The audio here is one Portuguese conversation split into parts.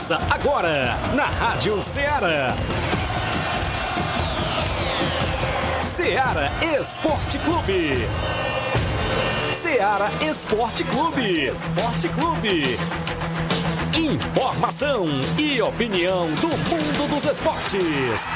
Começa agora na Rádio Ceará. Ceará Esporte Clube. Ceará Esporte Clube. Esporte Clube. Informação e opinião do mundo dos esportes.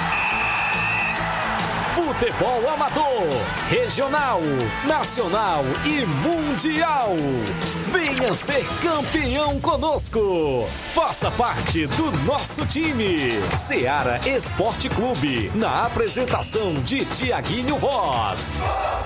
Futebol amador, regional, nacional e mundial. Venha ser campeão conosco. Faça parte do nosso time. Ceará Esporte Clube. Na apresentação de Tiaguinho Voz.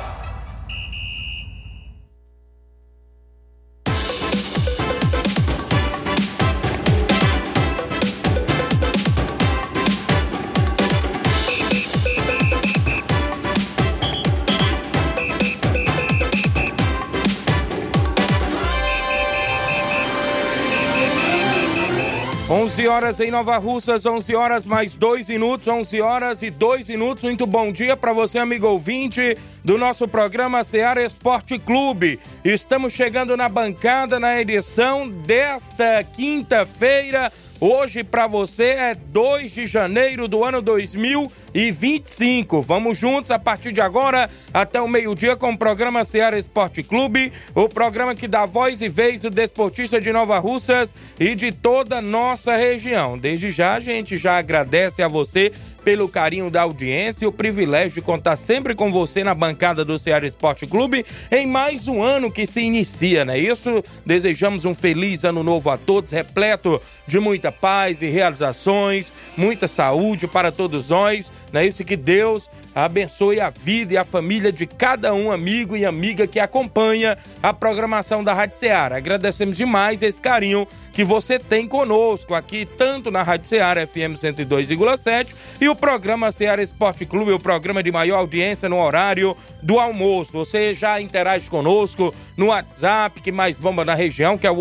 11 horas em Nova Russas, 11 horas mais 2 minutos, 11 horas e 2 minutos. Muito bom dia para você, amigo ouvinte do nosso programa Ceará Esporte Clube. Estamos chegando na bancada na edição desta quinta-feira. Hoje para você é 2 de janeiro do ano 2025. Vamos juntos a partir de agora até o meio-dia com o programa Ceará Esporte Clube, o programa que dá voz e vez ao desportista de Nova Russas e de toda a nossa região. Desde já a gente já agradece a você pelo carinho da audiência e o privilégio de contar sempre com você na bancada do Ceará Esporte Clube em mais um ano que se inicia, não é isso? Desejamos um feliz ano novo a todos, repleto de muita paz e realizações, muita saúde para todos nós, não é isso? Que Deus abençoe a vida e a família de cada um amigo e amiga que acompanha a programação da Rádio Ceará. Agradecemos demais esse carinho que você tem conosco aqui, tanto na Rádio Ceará FM 102,7 e o programa Ceará Esporte Clube, o programa de maior audiência no horário do almoço. Você já interage conosco no WhatsApp, que mais bomba na região, que é o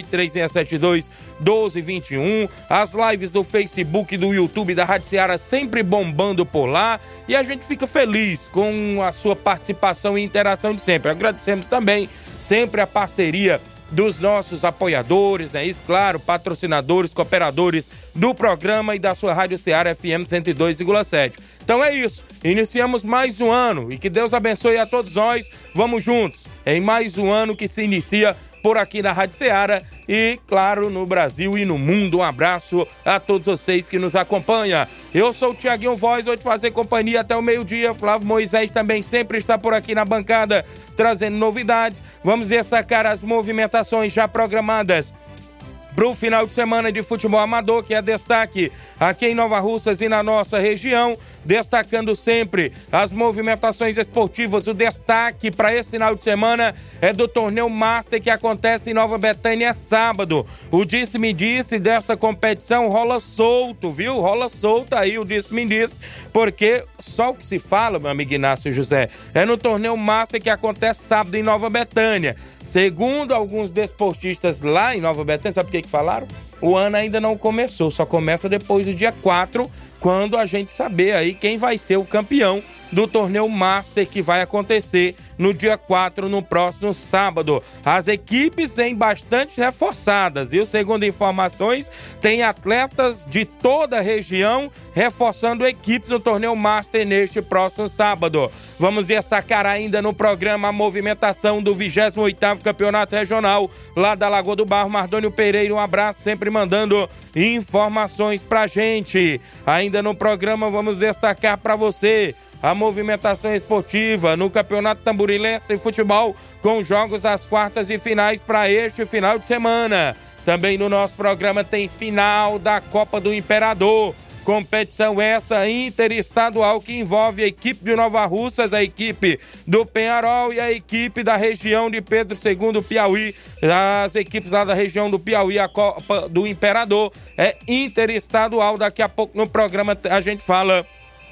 8836721221. As lives do Facebook e do YouTube da Rádio Ceará sempre bombando por lá. E a gente fica feliz com a sua participação e interação de sempre. Agradecemos também sempre a parceria dos nossos apoiadores, né? Isso, claro, patrocinadores, cooperadores do programa e da sua Rádio Ceará FM 102,7. Então é isso, iniciamos mais um ano e que Deus abençoe a todos nós. Vamos juntos em mais um ano que se inicia por aqui na Rádio Ceará e, claro, no Brasil e no mundo. Um abraço a todos vocês que nos acompanham. Eu sou o Tiaguinho Voz, vou te fazer companhia até o meio-dia. Flávio Moisés também sempre está por aqui na bancada, trazendo novidades. Vamos destacar as movimentações já programadas para o final de semana de futebol amador, que é destaque aqui em Nova Russas e na nossa região, destacando sempre as movimentações esportivas. O destaque para esse final de semana é do torneio Master que acontece em Nova Betânia sábado. O disse-me-disse desta competição rola solto, viu? Rola solto aí o disse-me-disse, porque só o que se fala, meu amigo Inácio José, é no torneio Master que acontece sábado em Nova Betânia. Segundo alguns desportistas lá em Nova Betânia, sabe o que falaram? O ano ainda não começou, só começa depois do dia 4, quando a gente saber aí quem vai ser o campeão do torneio Master que vai acontecer no dia 4, no próximo sábado. As equipes em bastante reforçadas, viu? Segundo informações, tem atletas de toda a região reforçando equipes no torneio Master neste próximo sábado. Vamos destacar ainda no programa a movimentação do 28º Campeonato Regional lá da Lagoa do Barro. Mardônio Pereira, um abraço, sempre mandando informações pra gente. Ainda no programa vamos destacar para você a movimentação esportiva no Campeonato Tamborilense de Futebol, com jogos das quartas e finais para este final de semana. Também no nosso programa tem final da Copa do Imperador. Competição essa interestadual que envolve a equipe de Nova Russas, a equipe do Penharol e a equipe da região de Pedro II Piauí. As equipes lá da região do Piauí, a Copa do Imperador é interestadual. Daqui a pouco no programa a gente fala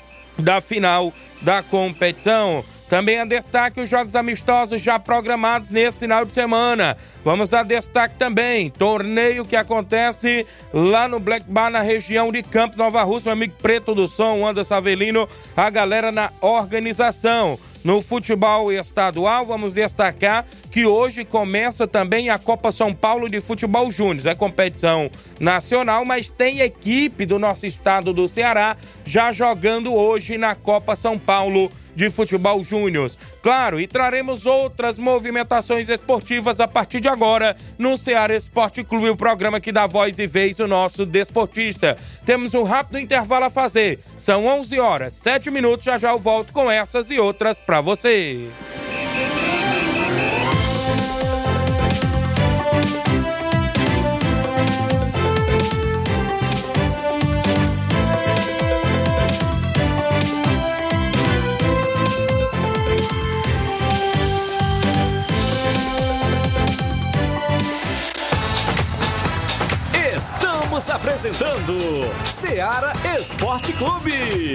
da final da competição. Também a destaque os jogos amistosos já programados nesse final de semana. Vamos dar destaque também, torneio que acontece lá no Black Bar, na região de Campos, Nova Rússia. Meu amigo Preto do Som, Anderson Avelino, a galera na organização. No futebol estadual, vamos destacar que hoje começa também a Copa São Paulo de Futebol Júnior. É competição nacional, mas tem equipe do nosso estado do Ceará já jogando hoje na Copa São Paulo de Futebol Júnior. Claro, e traremos outras movimentações esportivas a partir de agora no Ceará Esporte Clube, o programa que dá voz e vez o nosso desportista. Temos um rápido intervalo a fazer. São 11 horas, 7 minutos, já eu volto com essas e outras para você. Estamos apresentando Ceará Esporte Clube.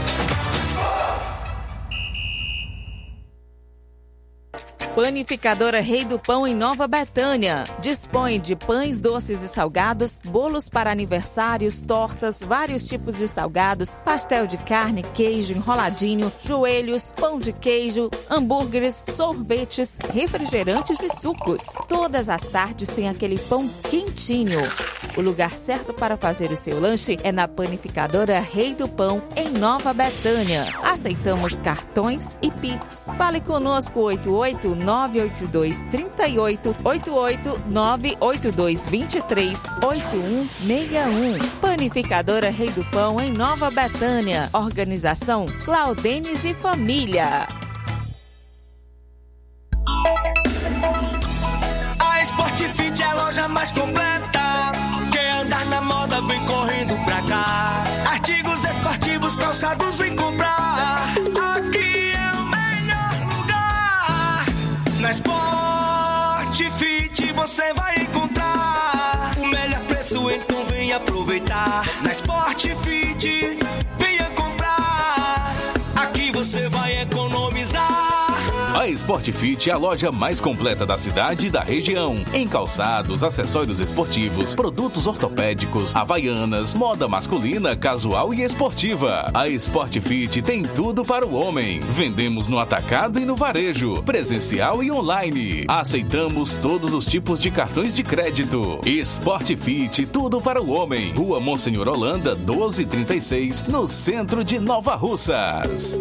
Panificadora Rei do Pão em Nova Betânia. Dispõe de pães, doces e salgados, bolos para aniversários, tortas, vários tipos de salgados, pastel de carne, queijo, enroladinho, joelhos, pão de queijo, hambúrgueres, sorvetes, refrigerantes e sucos. Todas as tardes tem aquele pão quentinho. O lugar certo para fazer o seu lanche é na Panificadora Rei do Pão, em Nova Betânia. Aceitamos cartões e Pix. Fale conosco 8898238 88982238161. Panificadora Rei do Pão, em Nova Betânia. Organização Claudenes e Família. A Sportfit é a loja mais completa. Quer andar na moda, vem correndo pra cá. Artigos esportivos, calçados, vem comprar. Aqui é o melhor lugar. Na Sportfit você vai encontrar o melhor preço, então vem aproveitar. Na Sportfit, venha comprar. Aqui você vai economizar. A Sportfit é a loja mais completa da cidade e da região. Em calçados, acessórios esportivos, produtos ortopédicos, havaianas, moda masculina, casual e esportiva. A Sportfit tem tudo para o homem. Vendemos no atacado e no varejo, presencial e online. Aceitamos todos os tipos de cartões de crédito. Sportfit, tudo para o homem. Rua Monsenhor Holanda, 1236, no centro de Nova Russas.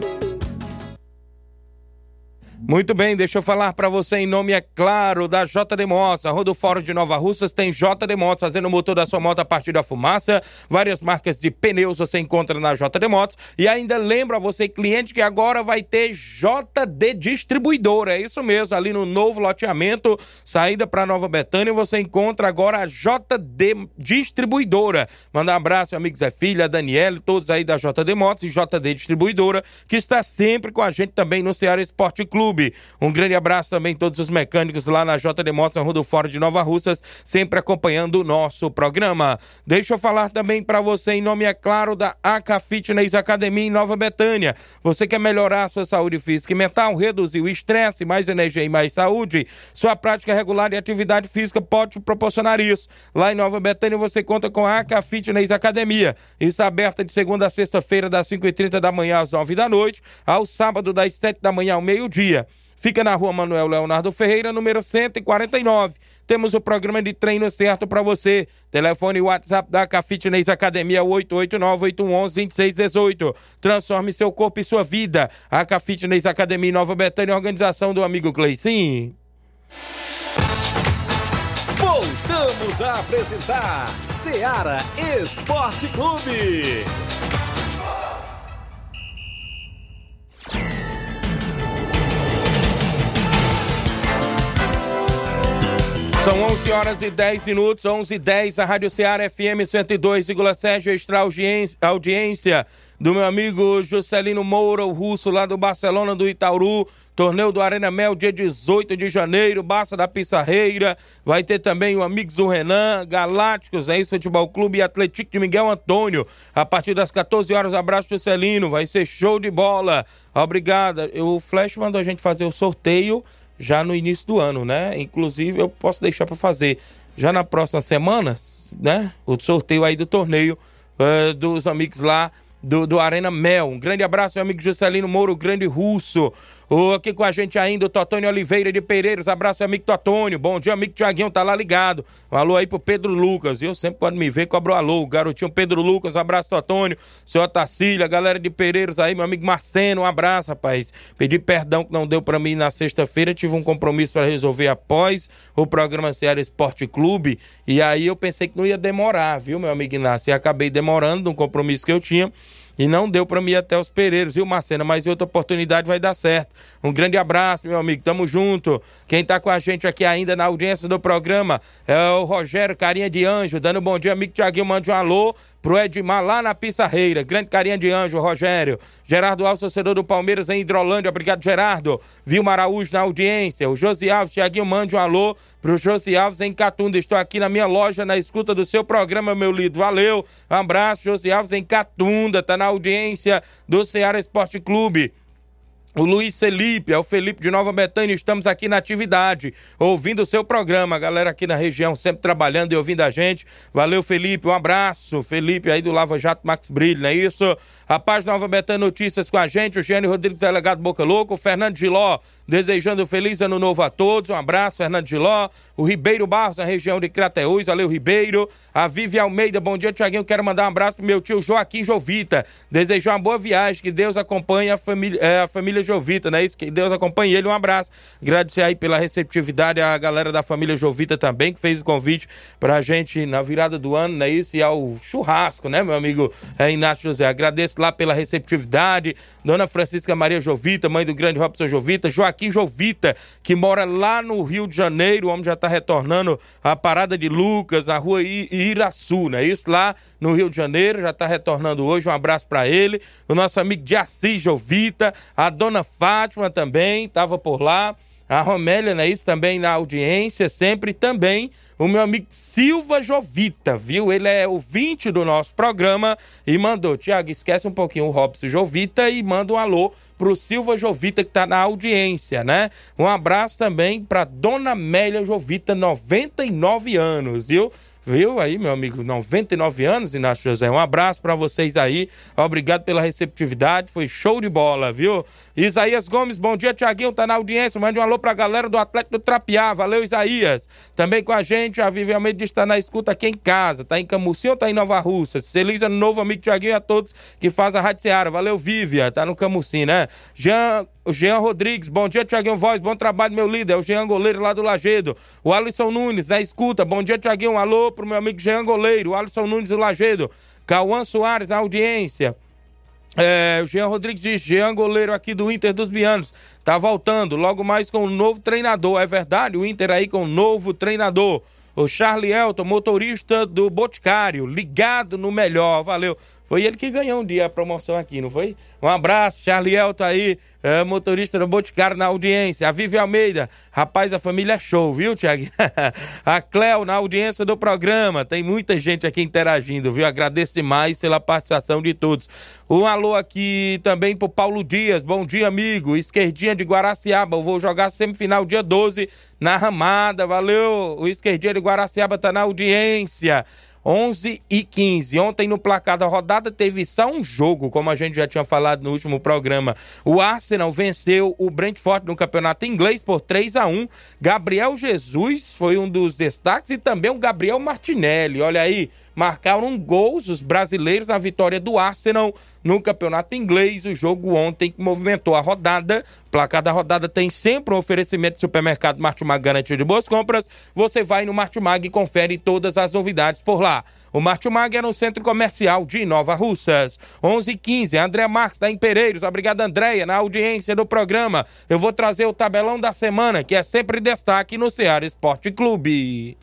Muito bem, deixa eu falar para você em nome, é claro, da JD Motos. A Rodofórum de Nova Russas tem JD Motos, fazendo o motor da sua moto a partir da fumaça. Várias marcas de pneus você encontra na JD Motos. E ainda lembro a você, cliente, que agora vai ter JD Distribuidora. É isso mesmo, ali no novo loteamento, saída para Nova Betânia, você encontra agora a JD Distribuidora. Manda um abraço, amigos Zé Filha, Daniela, todos aí da JD Motos e JD Distribuidora, que está sempre com a gente também no Ceará Esporte Clube. Um grande abraço também a todos os mecânicos lá na JD Motos, na Rodofórum de Nova Russas, sempre acompanhando o nosso programa. Deixa eu falar também para você em nome, é claro, da AK Fitness Academia em Nova Betânia. Você quer melhorar a sua saúde física e mental, reduzir o estresse, mais energia e mais saúde? Sua prática regular de atividade física pode te proporcionar isso. Lá em Nova Betânia você conta com a AK Fitness Academia. Está aberta de segunda a sexta-feira, das 5h30 da manhã às 9 da noite, ao sábado das 7 da manhã ao meio-dia. Fica na rua Manuel Leonardo Ferreira, número 149. Temos o programa de treino certo para você. Telefone e WhatsApp da AK Fitness Academia 889-811-2618. Transforme seu corpo e sua vida. AK Fitness Academia Nova Betânia, organização do amigo Cleicinho. Voltamos a apresentar Ceará Esporte Clube. São 11 horas e 10 minutos, 11h10, a Rádio Ceará FM 102,7, extra audiência do meu amigo Juscelino Moura, o russo lá do Barcelona do Itaúru, torneio do Arena Mel, dia 18 de janeiro, Barça da Pissarreira, vai ter também o Amigos do Renan, Galácticos, é isso, Futebol Clube e Atlético de Miguel Antônio, a partir das 14 horas, abraço Juscelino, vai ser show de bola, obrigado. O Flash mandou a gente fazer o sorteio já no início do ano, né? Inclusive eu posso deixar para fazer já na próxima semana, né? O sorteio aí do torneio dos amigos lá do Arena Mel. Um grande abraço, meu amigo Juscelino Moura, o grande russo. Aqui com a gente ainda o Totônio Oliveira de Pereiros. Abraço, amigo Totônio. Bom dia, amigo Tiaguinho, tá lá ligado. Um alô aí pro Pedro Lucas. Eu sempre quando me vê cobro alô. O garotinho Pedro Lucas, um abraço, Totônio. Seu Otacílio, a galera de Pereiros aí, meu amigo Marceno, um abraço, rapaz. Pedi perdão que não deu pra mim na sexta-feira. Tive um compromisso para resolver após o programa Ceará Esporte Clube. E aí eu pensei que não ia demorar, viu, meu amigo Inácio? E acabei demorando num compromisso que eu tinha. E não deu pra mim ir até os Pereiros, viu, Marcena? Mas em outra oportunidade vai dar certo. Um grande abraço, meu amigo. Tamo junto. Quem tá com a gente aqui ainda na audiência do programa é o Rogério Carinha de Anjo. Dando um bom dia, amigo Tiaguinho. Mande um alô pro Edmar lá na Pissarreira. Grande Carinha de Anjo, Rogério. Gerardo Alves, torcedor do Palmeiras em Hidrolândia. Obrigado, Gerardo. Vilma Araújo na audiência. O Josi Alves, Tiaguinho, mande um alô pro Josi Alves em Catunda. Estou aqui na minha loja, na escuta do seu programa, meu lindo. Valeu. Um abraço, Josi Alves em Catunda. Tá na audiência do Ceará Esporte Clube. O Luiz Felipe, é o Felipe de Nova Betânia, estamos aqui na atividade, ouvindo o seu programa, a galera aqui na região sempre trabalhando e ouvindo a gente. Valeu, Felipe, um abraço, Felipe aí do Lava Jato Max Brilho, não é isso? A Paz Nova Betânia Notícias com a gente, o Giane Rodrigues, delegado Boca Louca, o Fernando Giló, desejando feliz ano novo a todos, um abraço, Fernando Giló, o Ribeiro Barros, na região de Crateús, valeu, Ribeiro, a Vivi Almeida, bom dia, Tiaguinho, quero mandar um abraço pro meu tio Joaquim Jovita, desejar uma boa viagem, que Deus acompanhe a família Jovita, não é isso? Que Deus acompanhe ele, um abraço. Agradecer aí pela receptividade a galera da família Jovita também, que fez o convite pra gente na virada do ano, não é isso? E ao churrasco, né, meu amigo Inácio José? Agradeço lá pela receptividade, Dona Francisca Maria Jovita, mãe do grande Robson Jovita, Joaquim Jovita, que mora lá no Rio de Janeiro, o homem já tá retornando a Parada de Lucas, na rua Iraçu, não é isso? Lá no Rio de Janeiro, já tá retornando hoje, um abraço pra ele. O nosso amigo de Assis Jovita, a Dona Fátima também estava por lá, a Romélia, né, isso também na audiência, sempre também o meu amigo Silva Jovita, viu? Ele é ouvinte do nosso programa e mandou, Tiago, esquece um pouquinho o Robson Jovita e manda um alô pro Silva Jovita que tá na audiência, né? Um abraço também pra Dona Amélia Jovita, 99 anos, viu? Viu aí, meu amigo, 99 anos, Inácio José, um abraço pra vocês aí, obrigado pela receptividade, foi show de bola, viu? Isaías Gomes, bom dia, Tiaguinho, tá na audiência, mande um alô pra galera do Atlético do Trapiá, valeu, Isaías. Também com a gente, a Vivi Almeida está na escuta aqui em casa, tá em Camusim ou tá em Nova Russas? Feliz ano novo, amigo Tiaguinho, e a todos que fazem a Rádio Ceará, valeu, Vívia, tá no Camusim, né? O Jean Rodrigues, bom dia, Tiaguinho Voz, bom trabalho, meu líder, é o Jean Goleiro lá do Lagedo. O Alisson Nunes, na escuta, bom dia, Tiaguinho, um alô pro meu amigo Jean Goleiro, o Alisson Nunes do Lagedo. Cauã Soares, na audiência. O Jean Rodrigues diz, Jean Goleiro aqui do Inter dos Bianos, tá voltando, logo mais com um novo treinador, é verdade, o Inter aí com um novo treinador. O Charlie Elton, motorista do Boticário, ligado no melhor, valeu. Foi ele que ganhou um dia a promoção aqui, não foi? Um abraço, Charlie Elton aí, motorista do Boticário na audiência. A Vivi Almeida, rapaz, a família é show, viu, Tiago? A Cléo na audiência do programa, tem muita gente aqui interagindo, viu? Agradeço demais pela participação de todos. Um alô aqui também pro Paulo Dias, bom dia, amigo. Esquerdinha de Guaraciaba, eu vou jogar semifinal dia 12 na Ramada, valeu. O Esquerdinha de Guaraciaba tá na audiência. 11h15. Ontem no placar da rodada teve só um jogo, como a gente já tinha falado no último programa. O Arsenal venceu o Brentford no campeonato inglês por 3-1. Gabriel Jesus foi um dos destaques e também o Gabriel Martinelli. Olha aí, marcaram gols os brasileiros na vitória do Arsenal no campeonato inglês. O jogo ontem que movimentou a rodada. O placar da rodada tem sempre um oferecimento de supermercado Martimag, garantia de boas compras. Você vai no Martimag e confere todas as novidades por lá. O Martimag é no Centro Comercial de Nova Russas. 11h15, André Marques está em Pereiros. Obrigado, Andréia, na audiência do programa. Eu vou trazer o tabelão da semana, que é sempre destaque no Ceará Esporte Clube.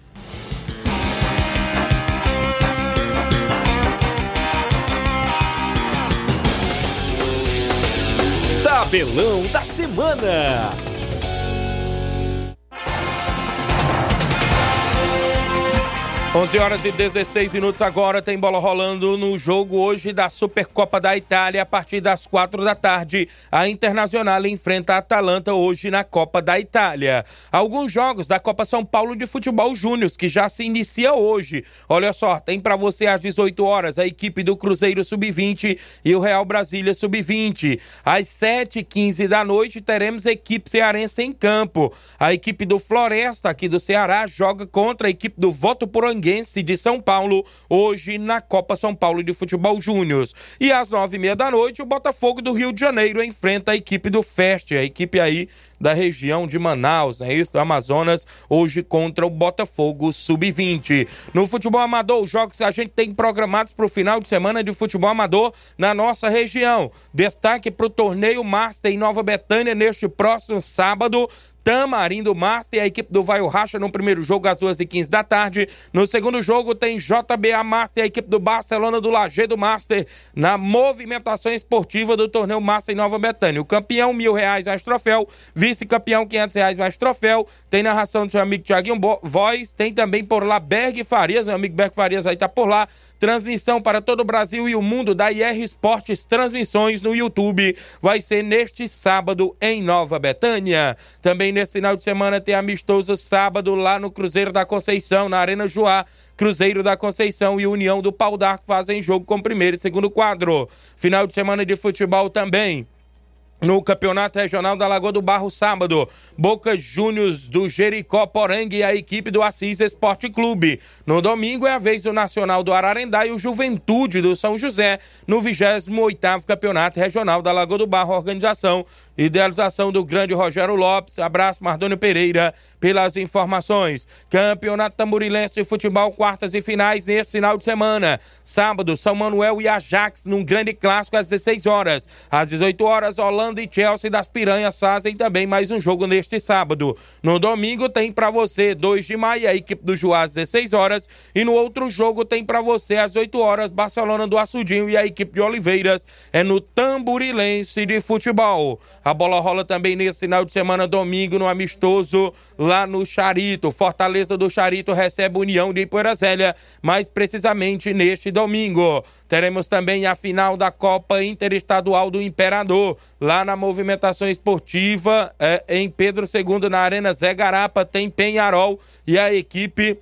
Tabelão da semana. 11h16 agora, tem bola rolando no jogo hoje da Supercopa da Itália, a partir das 4h. A Internazionale enfrenta a Atalanta hoje na Copa da Itália. Alguns jogos da Copa São Paulo de Futebol Júnior, que já se inicia hoje. Olha só, tem para você às 18 horas a equipe do Cruzeiro Sub-20 e o Real Brasília Sub-20. Às 7h15 da noite teremos a equipe cearense em campo. A equipe do Floresta, aqui do Ceará, joga contra a equipe do Votuporanguense de São Paulo, hoje na Copa São Paulo de Futebol Júnior. E às 9h30 da noite, o Botafogo do Rio de Janeiro enfrenta a equipe do Fest, a equipe aí da região de Manaus, né? Isso, do Amazonas, hoje contra o Botafogo Sub-20. No futebol amador, os jogos que a gente tem programados para o final de semana de futebol amador na nossa região. Destaque para o torneio Master em Nova Betânia neste próximo sábado. Tamarindo Master e a equipe do Vaio Racha no primeiro jogo às 2h15 da tarde. No segundo jogo tem JBA Master e a equipe do Barcelona do Lajeado Master na movimentação esportiva do torneio Master em Nova Betânia. O campeão, R$1.000 mais troféu, vice-campeão, R$500 mais troféu. Tem narração do seu amigo Thiaguinho Voz, tem também por lá Berg Farias, meu amigo Berg Farias aí tá por lá. Transmissão para todo o Brasil e o mundo da IR Esportes Transmissões no YouTube. Vai ser neste sábado em Nova Betânia. Também nesse final de semana tem amistoso sábado lá no Cruzeiro da Conceição, na Arena Joá. Cruzeiro da Conceição e União do Pau d'Arco fazem jogo com primeiro e segundo quadro. Final de semana de futebol também. No Campeonato Regional da Lagoa do Barro, sábado, Boca Juniors do Jericó Poranga e a equipe do Assis Esporte Clube. No domingo é a vez do Nacional do Ararendá e o Juventude do São José no 28º Campeonato Regional da Lagoa do Barro, organização e idealização do grande Rogério Lopes. Abraço, Mardônio Pereira, pelas informações. Campeonato Tamborilense de Futebol, quartas e finais nesse final de semana. Sábado, São Manuel e Ajax num grande clássico às 16 horas. Às 18 horas, Holanda e Chelsea das Piranhas fazem também mais um jogo neste sábado. No domingo tem pra você 2 de maio, a equipe do Juá às 16 horas. E no outro jogo tem pra você às 8 horas, Barcelona do Açudinho e a equipe de Oliveiras. É no Tamborilense de Futebol. A bola rola também nesse final de semana, domingo, no amistoso lá no Charito. Fortaleza do Charito recebe União de Poeira Zélia, mais precisamente neste domingo. Teremos também a final da Copa Interestadual do Imperador, lá na movimentação esportiva em Pedro II, na Arena Zé Garapa, tem Penharol e a equipe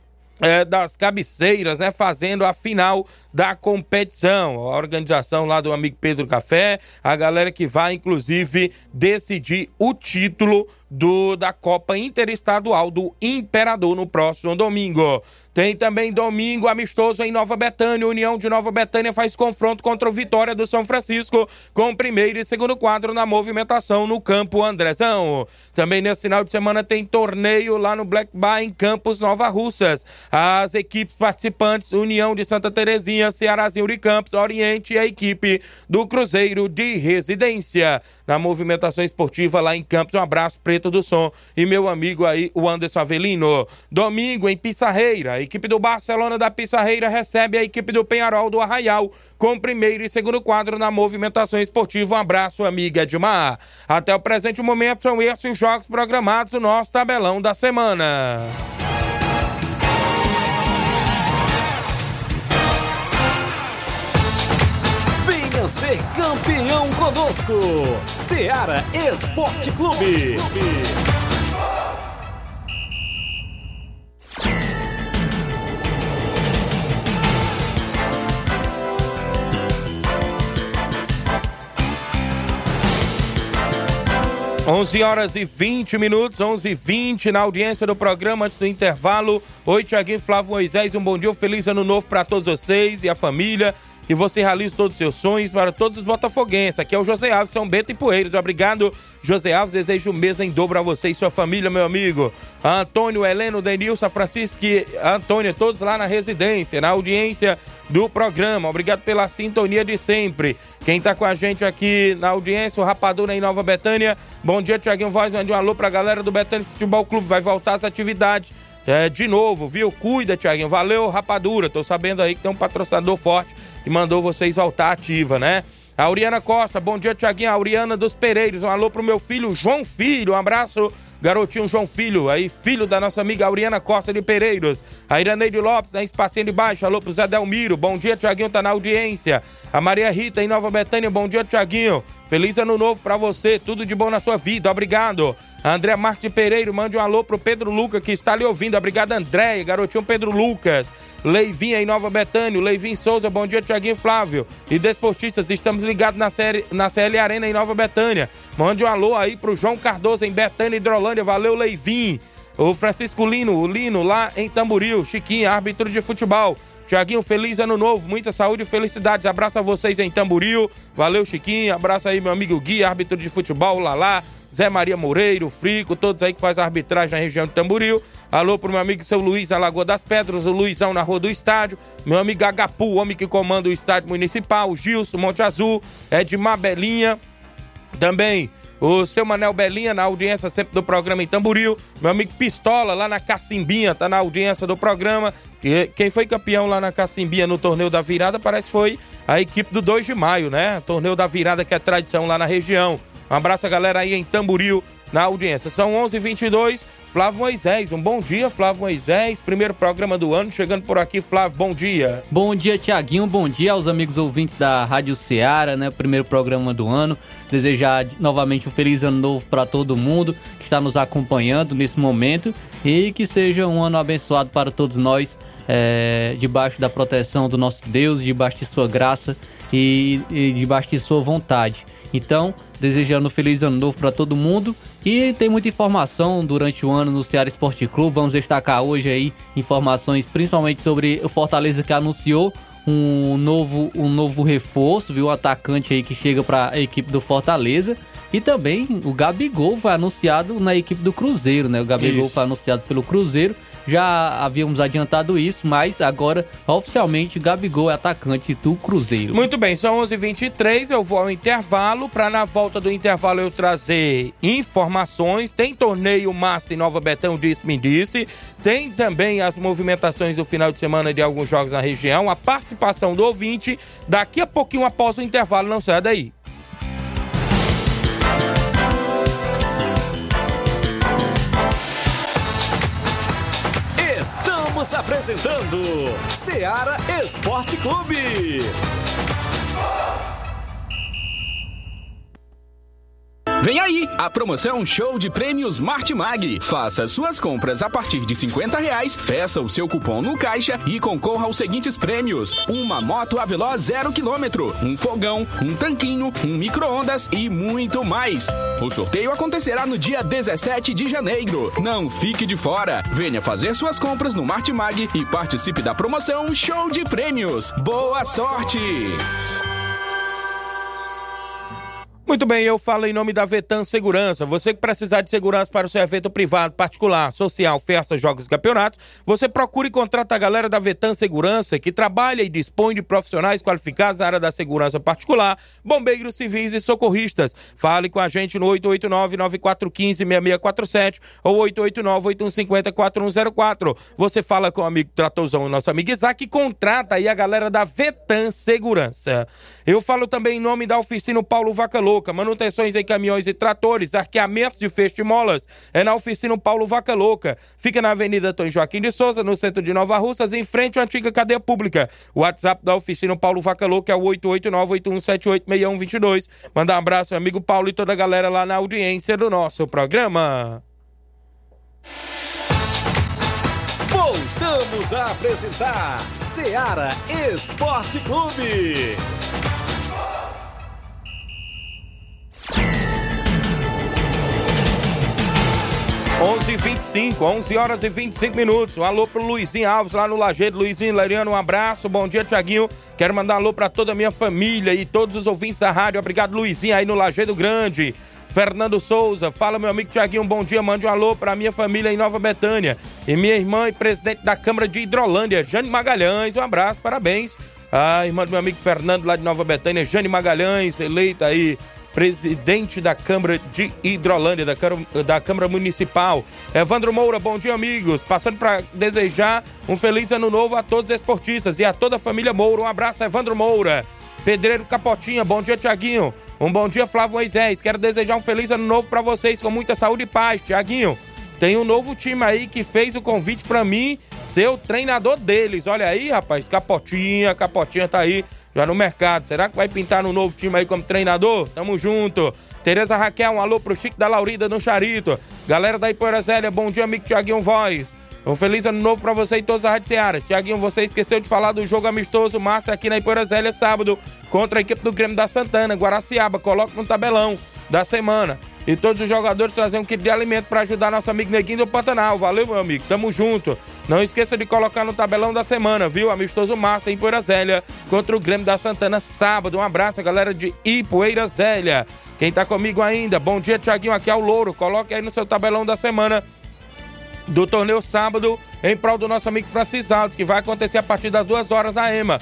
das cabeceiras, né, fazendo a final da competição. A organização lá do amigo Pedro Café, a galera que vai inclusive decidir o título da Copa Interestadual do Imperador no próximo domingo. Tem também domingo amistoso em Nova Betânia. União de Nova Betânia faz confronto contra o Vitória do São Francisco com primeiro e segundo quadro na movimentação no Campo Andrezão. Também nesse final de semana tem torneio lá no Black Bar em Campos Nova Russas. As equipes participantes, União de Santa Terezinha, Cearazinho de Campos, Oriente e a equipe do Cruzeiro de Residência. Na movimentação esportiva lá em Campos, um abraço, Preto do Som e meu amigo aí, o Anderson Avelino. Domingo em Pissarreira, a equipe do Barcelona da Pissarreira recebe a equipe do Penharol do Arraial com primeiro e segundo quadro na movimentação esportiva. Um abraço, amiga Edmar. Até o presente momento são esses os jogos programados do nosso tabelão da semana. Venha ser campeão conosco, Ceará Esporte Clube. 11h20, 11h20 na audiência do programa antes do intervalo. Oi, Thiaguinho, Flávio Moisés, um bom dia, um feliz ano novo para todos vocês e a família. Que você realize todos os seus sonhos para todos os botafoguenses. Aqui é o José Alves, São Bento e Poeiras. Obrigado, José Alves. Desejo o mesmo em dobro a você e sua família, meu amigo. Antônio, Heleno, Denilson, Francisco e Antônio, todos lá na residência, na audiência do programa. Obrigado pela sintonia de sempre. Quem tá com a gente aqui na audiência, o Rapadura em Nova Betânia. Bom dia, Thiaguinho Voz. Mande um alô pra galera do Betânia Futebol Clube. Vai voltar às atividades. De novo, viu? Cuida, Thiaguinho. Valeu, Rapadura. Tô sabendo aí que tem um patrocinador forte que mandou vocês voltar ativa, né? A Auriana Costa, bom dia, Thiaguinho. A Auriana dos Pereiros, um alô pro meu filho João Filho. Um abraço garotinho João Filho, aí filho da nossa amiga Auriana Costa de Pereiros, a Iraneide Lopes, na Espacinha de Baixo, alô pro Zé Delmiro, bom dia, Tiaguinho, tá na audiência. A Maria Rita, em Nova Betânia, bom dia, Tiaguinho, feliz ano novo pra você, tudo de bom na sua vida, obrigado. A André Marques de Pereiro, mande um alô pro Pedro Lucas, que está lhe ouvindo, obrigado, André, garotinho Pedro Lucas. Leivinho em Nova Betânia, Leivinho Souza, bom dia, Tiaguinho Flávio. E desportistas, estamos ligados na CL Arena em Nova Betânia. Mande um alô aí pro João Cardoso em Betânia, Hidrolândia, valeu, Leivinho. O Francisco Lino, o Lino lá em Tamboril, Chiquinho, árbitro de futebol. Tiaguinho, feliz ano novo, muita saúde e felicidades. Abraço a vocês em Tamboril, valeu, Chiquinho. Abraço aí meu amigo Gui, árbitro de futebol, Lalá. Zé Maria Moreiro, Frico, todos aí que faz arbitragem na região de Tamboril. Alô pro meu amigo seu Luiz, na Lagoa das Pedras, o Luizão na Rua do Estádio, meu amigo Agapu, o homem que comanda o Estádio Municipal, o Gilson, Monte Azul, Edmar Belinha, também o seu Manel Belinha, na audiência sempre do programa em Tamboril, meu amigo Pistola, lá na Cacimbinha, tá na audiência do programa. E quem foi campeão lá na Cacimbinha no Torneio da Virada, parece que foi a equipe do 2 de maio, né? Torneio da Virada, que é tradição lá na região. Um abraço a galera aí em Tamboril, na audiência. São 11h22, Flávio Moisés. Um bom dia, Flávio Moisés. Primeiro programa do ano, chegando por aqui, Flávio, bom dia. Bom dia, Tiaguinho. Bom dia aos amigos ouvintes da Rádio Ceará, né? Primeiro programa do ano. Desejar novamente um feliz ano novo para todo mundo que está nos acompanhando nesse momento e que seja um ano abençoado para todos nós, debaixo da proteção do nosso Deus, debaixo de sua graça e debaixo de sua vontade. Então, desejando um feliz ano novo para todo mundo. E tem muita informação durante o ano no Ceará Esporte Clube. Vamos destacar hoje aí informações principalmente sobre o Fortaleza, que anunciou um novo reforço, viu? Um atacante aí que chega para a equipe do Fortaleza. E também o Gabigol foi anunciado na equipe do Cruzeiro, né? O Gabigol foi anunciado pelo Cruzeiro. Já havíamos adiantado isso, mas agora, oficialmente, o Gabigol é atacante do Cruzeiro. Muito bem, são 11h23, eu vou ao intervalo, para na volta do intervalo eu trazer informações. Tem torneio Master em Nova Betânia, me disse. Tem também as movimentações do final de semana de alguns jogos na região, a participação do ouvinte. Daqui a pouquinho, após o intervalo, não saia daí. Estamos apresentando Ceará Esporte Clube. Vem aí, a promoção Show de Prêmios Martimag. Faça suas compras a partir de R$50, peça o seu cupom no caixa e concorra aos seguintes prêmios: uma moto Aveló 0 km, um fogão, um tanquinho, um micro-ondas e muito mais. O sorteio acontecerá no dia 17 de janeiro. Não fique de fora. Venha fazer suas compras no Martimag e participe da promoção Show de Prêmios. Boa sorte! Muito bem, eu falo em nome da Vetan Segurança. Você que precisar de segurança para o seu evento privado, particular, social, festas, jogos e campeonatos, você procura e contrata a galera da Vetan Segurança, que trabalha e dispõe de profissionais qualificados na área da segurança particular, bombeiros civis e socorristas. Fale com a gente no 889-9415-6647 ou 889-8150-4104. Você fala com o amigo Tratozão, o nosso amigo Isaac, e contrata aí a galera da Vetan Segurança. Eu falo também em nome da oficina Paulo Vaca Louca. Manutenções em caminhões e tratores, arqueamentos de feixe de molas, é na oficina Paulo Vaca Louca. Fica na Avenida Antônio Joaquim de Souza, no centro de Nova Russas, em frente à antiga cadeia pública. O WhatsApp da oficina Paulo Vaca Louca é o 889-8178-6122. Manda um abraço, meu amigo Paulo, e toda a galera lá na audiência do nosso programa. Voltamos a apresentar Ceará Esporte Clube. 11h25, 11h25. Um alô pro Luizinho Alves lá no Lajeado. Luizinho Lariano, um abraço. Bom dia, Tiaguinho. Quero mandar um alô pra toda a minha família e todos os ouvintes da rádio. Obrigado, Luizinho, aí no Lajeado Grande. Fernando Souza, fala, meu amigo Tiaguinho, um bom dia. Mande um alô pra minha família em Nova Betânia. E minha irmã e presidente da Câmara de Hidrolândia, Jane Magalhães. Um abraço, parabéns. A irmã do meu amigo Fernando lá de Nova Betânia, Jane Magalhães, eleita aí presidente da Câmara de Hidrolândia, da Câmara Municipal. Evandro Moura, bom dia, amigos. Passando para desejar um feliz ano novo a todos os esportistas e a toda a família Moura. Um abraço, Evandro Moura. Pedreiro Capotinha, bom dia, Tiaguinho. Um bom dia, Flávio Moisés. Quero desejar um feliz ano novo pra vocês, com muita saúde e paz. Tiaguinho, tem um novo time aí que fez o convite pra mim ser o treinador deles. Olha aí, rapaz, Capotinha tá aí já no mercado. Será que vai pintar no novo time aí como treinador? Tamo junto. Tereza Raquel, um alô pro Chico da Laurida no Charito. Galera da Ipoeira Zélia, bom dia, amigo Tiaguinho Voz. Um feliz ano novo pra você e todos da Rádio Ceará. Tiaguinho, você esqueceu de falar do jogo amistoso Master aqui na Ipoeira Zélia sábado contra a equipe do Grêmio da Santana, Guaraciaba. Coloca no tabelão da semana. E todos os jogadores trazem um kit de alimento pra ajudar nosso amigo Neguinho do Pantanal. Valeu, meu amigo. Tamo junto. Não esqueça de colocar no tabelão da semana, viu? Amistoso Master em Ipoeira Zélia contra o Grêmio da Santana sábado. Um abraço, galera de Ipoeira Zélia. Quem tá comigo ainda? Bom dia, Tiaguinho. Aqui é o Louro. Coloque aí no seu tabelão da semana do torneio sábado em prol do nosso amigo Francis Alves, que vai acontecer a partir das 2 horas na EMA.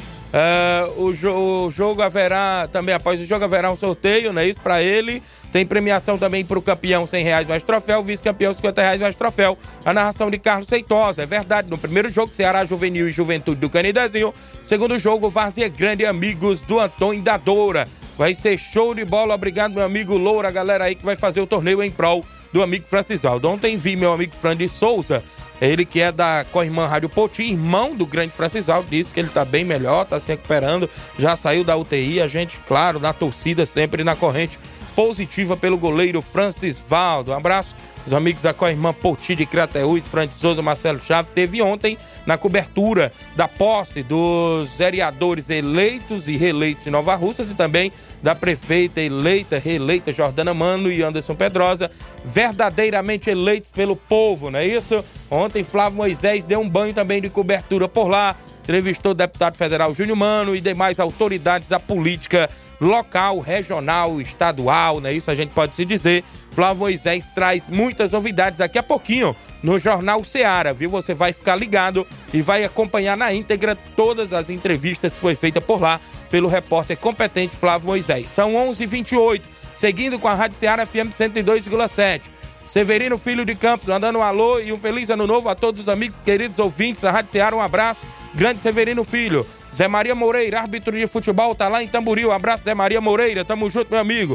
O jogo haverá também, após o jogo haverá um sorteio, né? Isso pra ele. Tem premiação também pro campeão, R$100 mais troféu, vice-campeão, R$50 mais troféu. A narração de Carlos Seitosa. É verdade, no primeiro jogo, Ceará Juvenil e Juventude do Canidezinho. Segundo jogo, Várzea Grande e Amigos do Antônio da Doura. Vai ser show de bola. Obrigado, meu amigo Loura, a galera aí que vai fazer o torneio em prol do amigo Francisaldo. Ontem vi meu amigo Fran de Souza, ele que é da Corrimã Rádio Poti, irmão do grande Francisaldo, disse que ele tá bem melhor, tá se recuperando, já saiu da UTI. A gente, claro, na torcida, sempre na corrente positiva pelo goleiro Francisvaldo. Um abraço, os amigos da Corrimã Poti de Crateús, Fran de Souza, Marcelo Chaves. Teve ontem na cobertura da posse dos vereadores eleitos e reeleitos em Nova Russas e também da prefeita eleita, reeleita Jordana Mano e Anderson Pedrosa, verdadeiramente eleitos pelo povo, não é isso? Ontem Flávio Moisés deu um banho também de cobertura por lá, entrevistou o deputado federal Júnior Mano e demais autoridades da política local, regional, estadual, não é isso? A gente pode se dizer. Flávio Moisés traz muitas novidades daqui a pouquinho no Jornal Ceará, viu? Você vai ficar ligado e vai acompanhar na íntegra todas as entrevistas que foi feita por lá pelo repórter competente Flávio Moisés. São 11h28, seguindo com a Rádio Ceará FM 102,7. Severino Filho de Campos, mandando um alô e um feliz ano novo a todos os amigos, queridos ouvintes da Rádio Ceará. Um abraço, grande Severino Filho. Zé Maria Moreira, árbitro de futebol, tá lá em Tamboril. Um abraço, Zé Maria Moreira, tamo junto, meu amigo.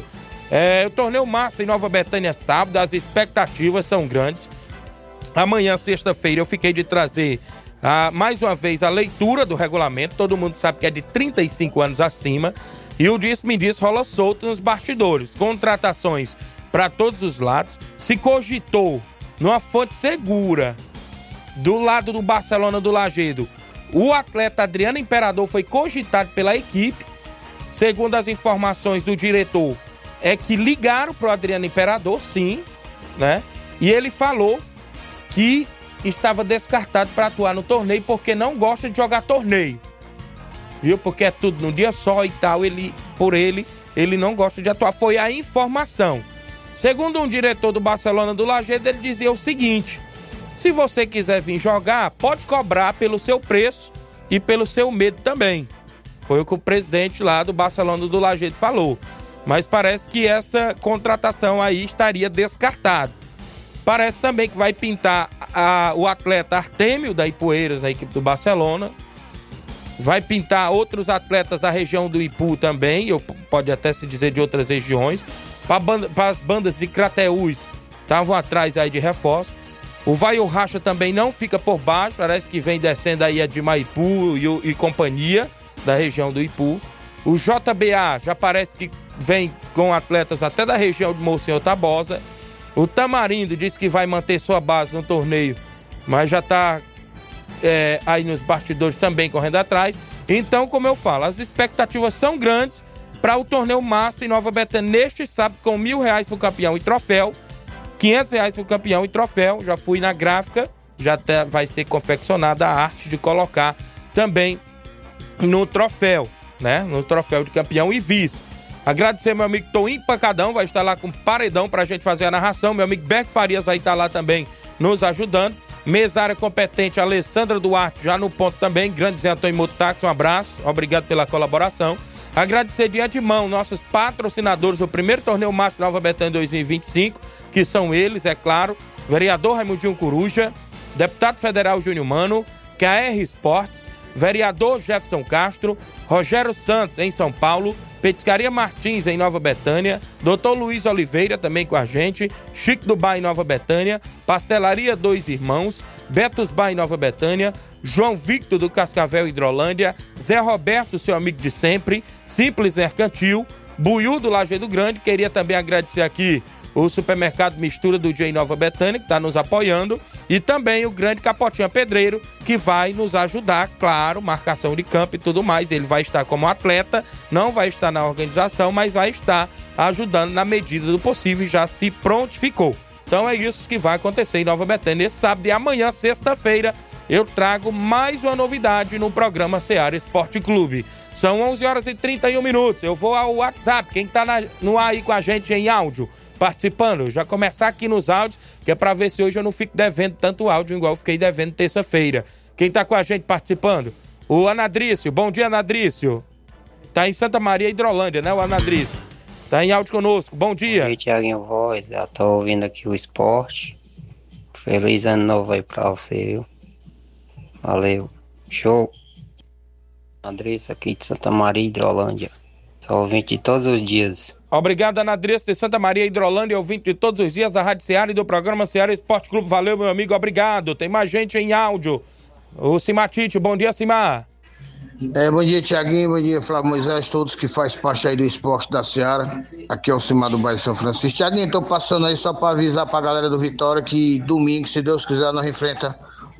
O torneio Master em Nova Betânia sábado, as expectativas são grandes. Amanhã, sexta-feira, eu fiquei de trazer mais uma vez a leitura do regulamento. Todo mundo sabe que é de 35 anos acima. E o disse-me-disse rola solto nos bastidores. Contratações para todos os lados. Se cogitou numa fonte segura do lado do Barcelona do Lagedo, o atleta Adriano Imperador foi cogitado pela equipe. Segundo as informações do diretor, é que ligaram pro Adriano Imperador, sim, né? E ele falou que estava descartado para atuar no torneio porque não gosta de jogar torneio, viu? Porque é tudo num dia só e tal. Ele não gosta de atuar. Foi a informação. Segundo um diretor do Barcelona do Lagedo, ele dizia o seguinte: se você quiser vir jogar, pode cobrar pelo seu preço e pelo seu medo também. Foi o que o presidente lá do Barcelona do Lagedo falou. Mas parece que essa contratação aí estaria descartada. Parece também que vai pintar o atleta Artêmio da Ipueiras, a equipe do Barcelona. Vai pintar outros atletas da região do Ipu também, ou pode até se dizer de outras regiões. Para as bandas de Crateús, estavam atrás aí de reforço. O Vai ou Racha também não fica por baixo, parece que vem descendo aí a de Maipu e companhia da região do Ipu. O JBA já parece que vem com atletas até da região de Monsenhor Tabosa. O Tamarindo diz que vai manter sua base no torneio, mas já está aí nos bastidores também correndo atrás. Então, como eu falo, as expectativas são grandes para o torneio Master em Nova Betânia neste sábado, com R$1.000 para o campeão e troféu, R$500 para o campeão e troféu. Já fui na gráfica, já até vai ser confeccionada a arte de colocar também no troféu, né? No troféu de campeão e vice. Agradecer meu amigo Toinho Pancadão, vai estar lá com paredão pra gente fazer a narração. Meu amigo Beck Farias vai estar lá também nos ajudando. Mesária competente Alessandra Duarte já no ponto também. Grande Zé Antônio Mototáxi, um abraço, obrigado pela colaboração. Agradecer de antemão nossos patrocinadores do primeiro torneio Master Nova Betânia 2025, que são eles, é claro, vereador Raimundinho Coruja, deputado federal Júnior Mano, KR Esportes, vereador Jefferson Castro, Rogério Santos em São Paulo, Petiscaria Martins, em Nova Betânia, Dr. Luiz Oliveira, também com a gente, Chique do Bar, em Nova Betânia, Pastelaria Dois Irmãos, Betos Bar, em Nova Betânia, João Victor, do Cascavel, Hidrolândia, Zé Roberto, seu amigo de sempre, Simples Mercantil, Buiú, do Lajeado Grande. Queria também agradecer aqui o Supermercado Mistura do Dia em Nova Betânia, que está nos apoiando, e também o Grande Capotinha Pedreiro, que vai nos ajudar, claro, marcação de campo e tudo mais. Ele vai estar como atleta, não vai estar na organização, mas vai estar ajudando na medida do possível e já se prontificou. Então é isso que vai acontecer em Nova Betânia esse sábado, e amanhã, sexta-feira, eu trago mais uma novidade no programa Seara Esporte Clube. São 11h31. Eu vou ao WhatsApp, quem está no ar aí com a gente em áudio, participando, já começar aqui nos áudios, que é pra ver se hoje eu não fico devendo tanto áudio igual eu fiquei devendo terça-feira. Quem tá com a gente participando? O Anadrício. Bom dia, Anadrício. Tá em Santa Maria, Hidrolândia, né, o Anadrício? Tá em áudio conosco. Bom dia. Bom dia, Thiaguinho Voz. Já tô ouvindo aqui o esporte. Feliz ano novo aí pra você, viu? Valeu. Show. Anadrício aqui de Santa Maria, Hidrolândia. Sou ouvinte de todos os dias. Obrigado, Anadrício de Santa Maria, Hidrolândia, ouvinte de todos os dias da Rádio Seara e do programa Seara Esporte Clube. Valeu, meu amigo, obrigado. Tem mais gente em áudio. O Simatite, bom dia, Simar. Bom dia, Thiaguinho, bom dia, Flávio Moisés, todos que fazem parte aí do esporte da Seara. Aqui é o Simar do bairro São Francisco. Thiaguinho, tô passando aí só para avisar pra galera do Vitória que domingo, se Deus quiser, nós enfrenta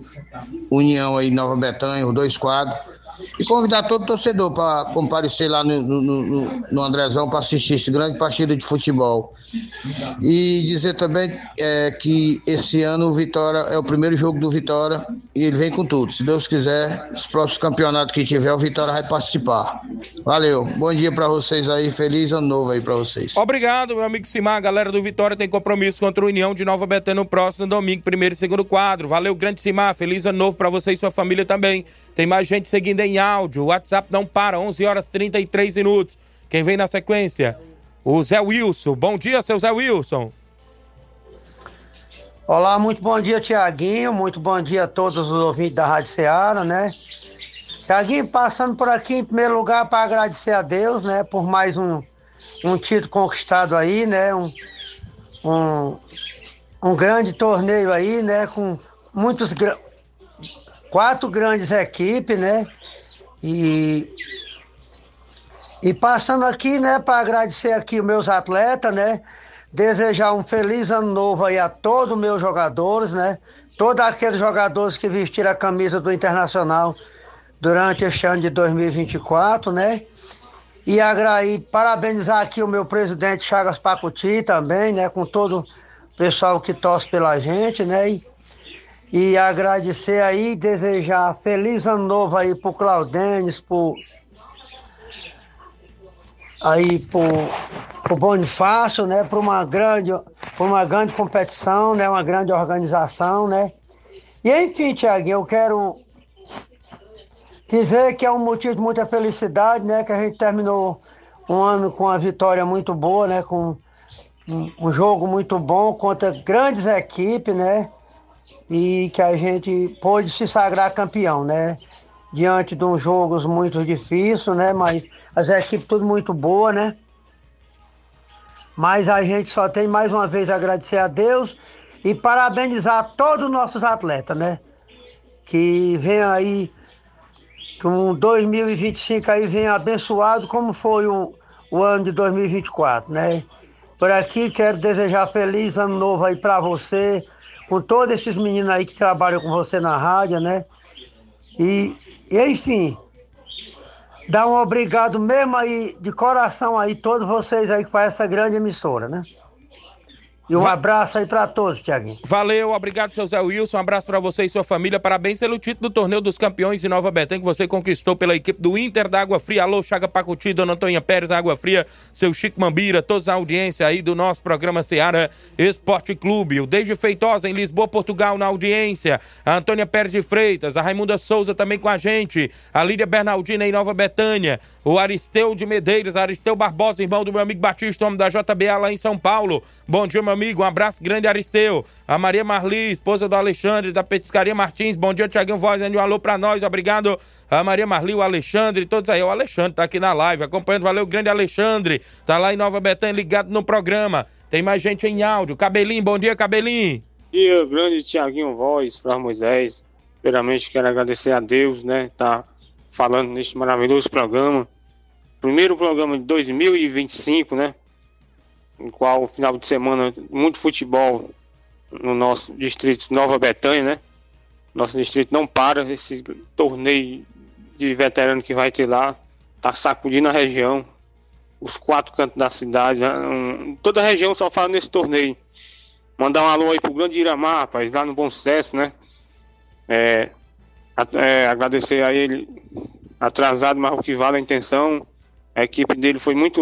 União aí em Nova Betânia, os 2 quadros. E convidar todo torcedor para comparecer lá no Andrezão para assistir esse grande partida de futebol. E dizer também que esse ano o Vitória é o primeiro jogo do Vitória e ele vem com tudo. Se Deus quiser, os próximos campeonatos que tiver, o Vitória vai participar. Valeu, bom dia para vocês aí, feliz ano novo aí para vocês. Obrigado, meu amigo Simar. A galera do Vitória tem compromisso contra o União de Nova Betânia no próximo domingo, primeiro e segundo quadro. Valeu, grande Simar, feliz ano novo para você e sua família também. Tem mais gente seguindo em áudio. O WhatsApp não para, 11h33. Quem vem na sequência? O Zé Wilson. Bom dia, seu Zé Wilson. Olá, muito bom dia, Thiaguinho. Muito bom dia a todos os ouvintes da Rádio Seara, né? Thiaguinho, passando por aqui em primeiro lugar para agradecer a Deus, né? Por mais um título conquistado aí, né? Um grande torneio aí, né? Com 4 grandes equipes, né? E passando aqui, né, para agradecer aqui os meus atletas, né? Desejar um feliz ano novo aí a todos os meus jogadores, né? Todos aqueles jogadores que vestiram a camisa do Internacional durante este ano de 2024, né? E parabenizar aqui o meu presidente Chagas Pacuti também, né? Com todo o pessoal que torce pela gente, né? E agradecer aí, desejar feliz ano novo aí pro Claudênis, pro Bonifácio, né? Por uma grande competição, né? Uma grande organização, né? E enfim, Thiaguinho, eu quero dizer que é um motivo de muita felicidade, né? Que a gente terminou um ano com uma vitória muito boa, né? Com um jogo muito bom contra grandes equipes, né? E que a gente pôde se sagrar campeão, né? Diante de uns jogos muito difíceis, né? Mas as equipes tudo muito boas, né? Mas a gente só tem mais uma vez a agradecer a Deus e parabenizar todos os nossos atletas, né? Que vem aí, com 2025 aí vem abençoado como foi o ano de 2024, né? Por aqui quero desejar feliz ano novo aí para você, com todos esses meninos aí que trabalham com você na rádio, né? E enfim, dar um obrigado mesmo aí, de coração aí, todos vocês aí que fazem essa grande emissora, né? E um abraço aí pra todos, Thiaguinho. Valeu, obrigado, seu Zé Wilson. Um abraço pra você e sua família. Parabéns pelo título do Torneio dos Campeões de Nova Betânia, que você conquistou pela equipe do Inter da Água Fria. Alô, Chaga Pacuti, Dona Antônia Pérez, Água Fria, seu Chico Mambira, todos na audiência aí do nosso programa Seara Esporte Clube. O Desde Feitosa, em Lisboa, Portugal, na audiência. A Antônia Pérez de Freitas, a Raimunda Souza também com a gente. A Lídia Bernardina, em Nova Betânia. O Aristeu de Medeiros, Aristeu Barbosa, irmão do meu amigo Batista, homem da JBA lá em São Paulo. Bom dia, meu amigo. Um abraço grande, Aristeu. A Maria Marli, esposa do Alexandre, da Petiscaria Martins. Bom dia, Tiaguinho Voz. Um alô pra nós. Obrigado, a Maria Marli, o Alexandre, todos aí. O Alexandre tá aqui na live, acompanhando. Valeu, grande Alexandre. Tá lá em Nova Betânia, ligado no programa. Tem mais gente em áudio. Cabelinho, bom dia, Cabelinho. Bom dia, grande Tiaguinho Voz, Flávio Moisés. Primeiramente, quero agradecer a Deus, né? Tá falando neste maravilhoso programa. Primeiro programa de 2025, né? Em qual o final de semana, muito futebol no nosso distrito Nova Betânia, né? Nosso distrito não para. Esse torneio de veterano que vai ter lá tá sacudindo a região, os 4 cantos da cidade, né? Toda a região só fala nesse torneio. Mandar um alô aí pro Grande Iramar, rapaz, lá no Bom Sucesso, né? Agradecer a ele, atrasado, mas o que vale a intenção. A equipe dele foi muito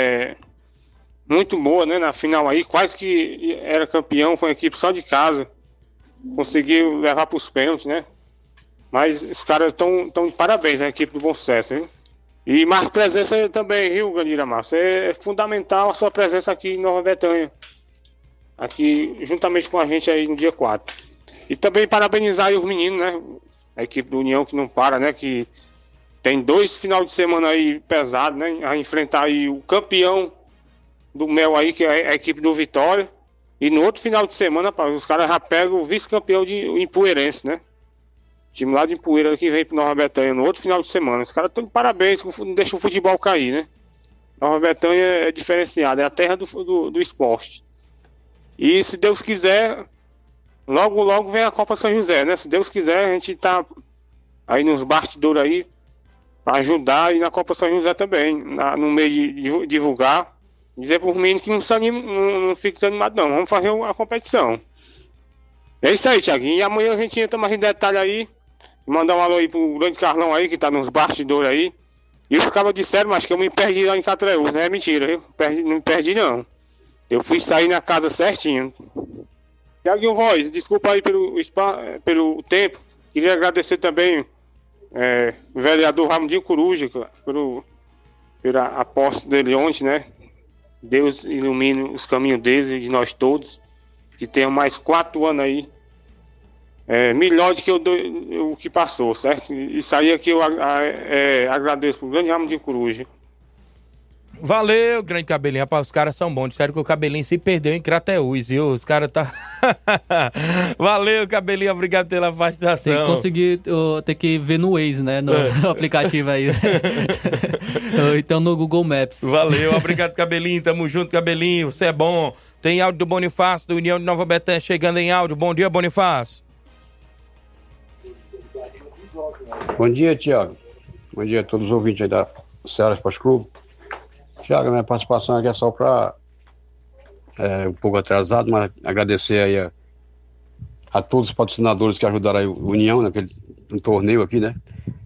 boa, né? Na final aí, quase que era campeão com a equipe só de casa. Conseguiu levar para os pênaltis, né? Mas os caras estão de parabéns, a equipe do Bom Sucesso, hein? E marca presença também, viu, Gandiramar? É fundamental a sua presença aqui em Nova Betânia. Aqui, juntamente com a gente aí no dia 4. E também parabenizar aí os meninos, né? A equipe do União que não para, né? Que tem 2 final de semana aí pesados, né? A enfrentar aí o campeão do Mel aí, que é a equipe do Vitória. E no outro final de semana, os caras já pegam o vice-campeão de Ipueirense, né? O time lá de Ipueira que vem pro Nova Betânia no outro final de semana. Os caras estão de parabéns, não deixam o futebol cair, né? Nova Betânia é diferenciada, é a terra do esporte. E se Deus quiser, logo vem a Copa São José, né? Se Deus quiser, a gente tá aí nos bastidores aí para ajudar, e na Copa São José também, no meio de divulgar. Dizer para os meninos que não fiquem desanimados, não. Vamos fazer a competição. É isso aí, Thiaguinho. E amanhã a gente entra mais em detalhe aí. Mandar um alô aí pro grande Carlão aí, que tá nos bastidores aí. E os caras disseram, mas que eu me perdi lá em Catreús. Não é mentira, viu? Não me perdi, não. Eu fui sair na casa certinho. Thiaguinho Voz, desculpa aí pelo tempo. Queria agradecer também o vereador Ramudinho Coruja, pela a posse dele ontem, né? Deus ilumine os caminhos deles e de nós todos. Que tenham mais 4 anos aí. Melhor do que o que passou, certo? Isso aí é que eu agradeço pro grande Ramudinho Coruja. Valeu, grande Cabelinho. Rapaz, os caras são bons. Disseram que o Cabelinho se perdeu em Crateús, viu? Os caras tá... Valeu, Cabelinho. Obrigado pela participação. Tem que conseguir ter que ver no Waze, né? No aplicativo aí. Ou então no Google Maps. Valeu, obrigado, Cabelinho. Tamo junto, Cabelinho. Você é bom. Tem áudio do Bonifácio, do União de Nova Betânia, chegando em áudio. Bom dia, Bonifácio. Bom dia, Tiago. Bom dia a todos os ouvintes aí da Ceará Esporte Clube. Tiago, minha participação aqui é só para um pouco atrasado, mas agradecer aí a todos os patrocinadores que ajudaram aí o União no torneio aqui, né?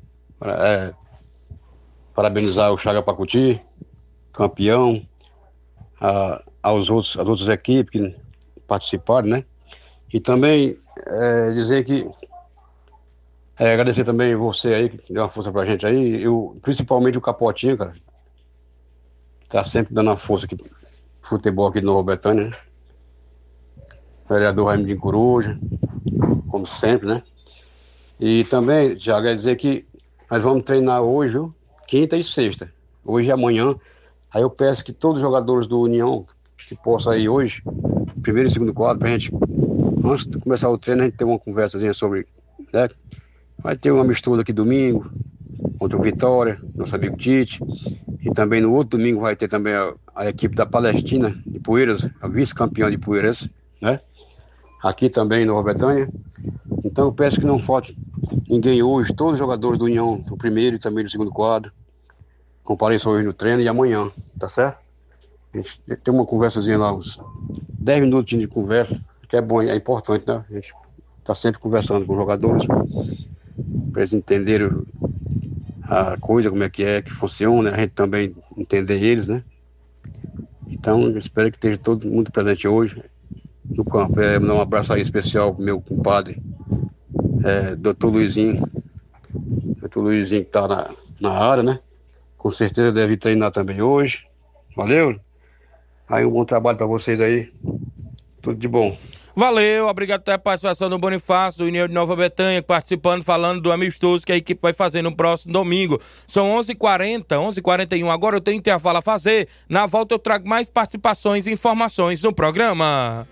Parabenizar o Chaga Pacuti, campeão, às outras equipes que participaram, né? E também dizer que agradecer também você aí, que deu uma força pra gente aí, principalmente o Capotinho, cara. Tá sempre dando a força aqui, futebol aqui de Nova Betânia, né? Vereador Ramudinho Coruja, como sempre, né? E também, já quer dizer que nós vamos treinar hoje, viu? Quinta e sexta, hoje e amanhã. Aí eu peço que todos os jogadores do União que possam ir hoje, primeiro e segundo quadro, pra gente, antes de começar o treino, a gente ter uma conversazinha sobre, né? Vai ter uma mistura aqui domingo, contra o Vitória, nosso amigo Tite. E também no outro domingo vai ter também a equipe da Palestina de Poeiras, a vice-campeã de Poeiras, né? Aqui também em Nova Betânia. Então eu peço que não falte ninguém hoje, todos os jogadores do União, do primeiro e também do segundo quadro, compareçam hoje no treino e amanhã, tá certo? A gente tem uma conversazinha lá, uns 10 minutinhos de conversa, que é bom, é importante, né? A gente tá sempre conversando com os jogadores, para eles entenderem a coisa, como é que funciona, a gente também entender eles, né? Então, eu espero que esteja todo mundo presente hoje no campo. Mandar um abraço aí especial pro meu compadre, Dr. Luizinho. Dr. Luizinho que tá na área, né? Com certeza deve treinar também hoje. Valeu? Aí um bom trabalho para vocês aí. Tudo de bom. Valeu, obrigado pela participação do Bonifácio, do União de Nova Betânia, participando, falando do amistoso que a equipe vai fazer no próximo domingo. São 11h40, 11h41, agora eu tenho intervalo a fazer. Na volta eu trago mais participações e informações no programa.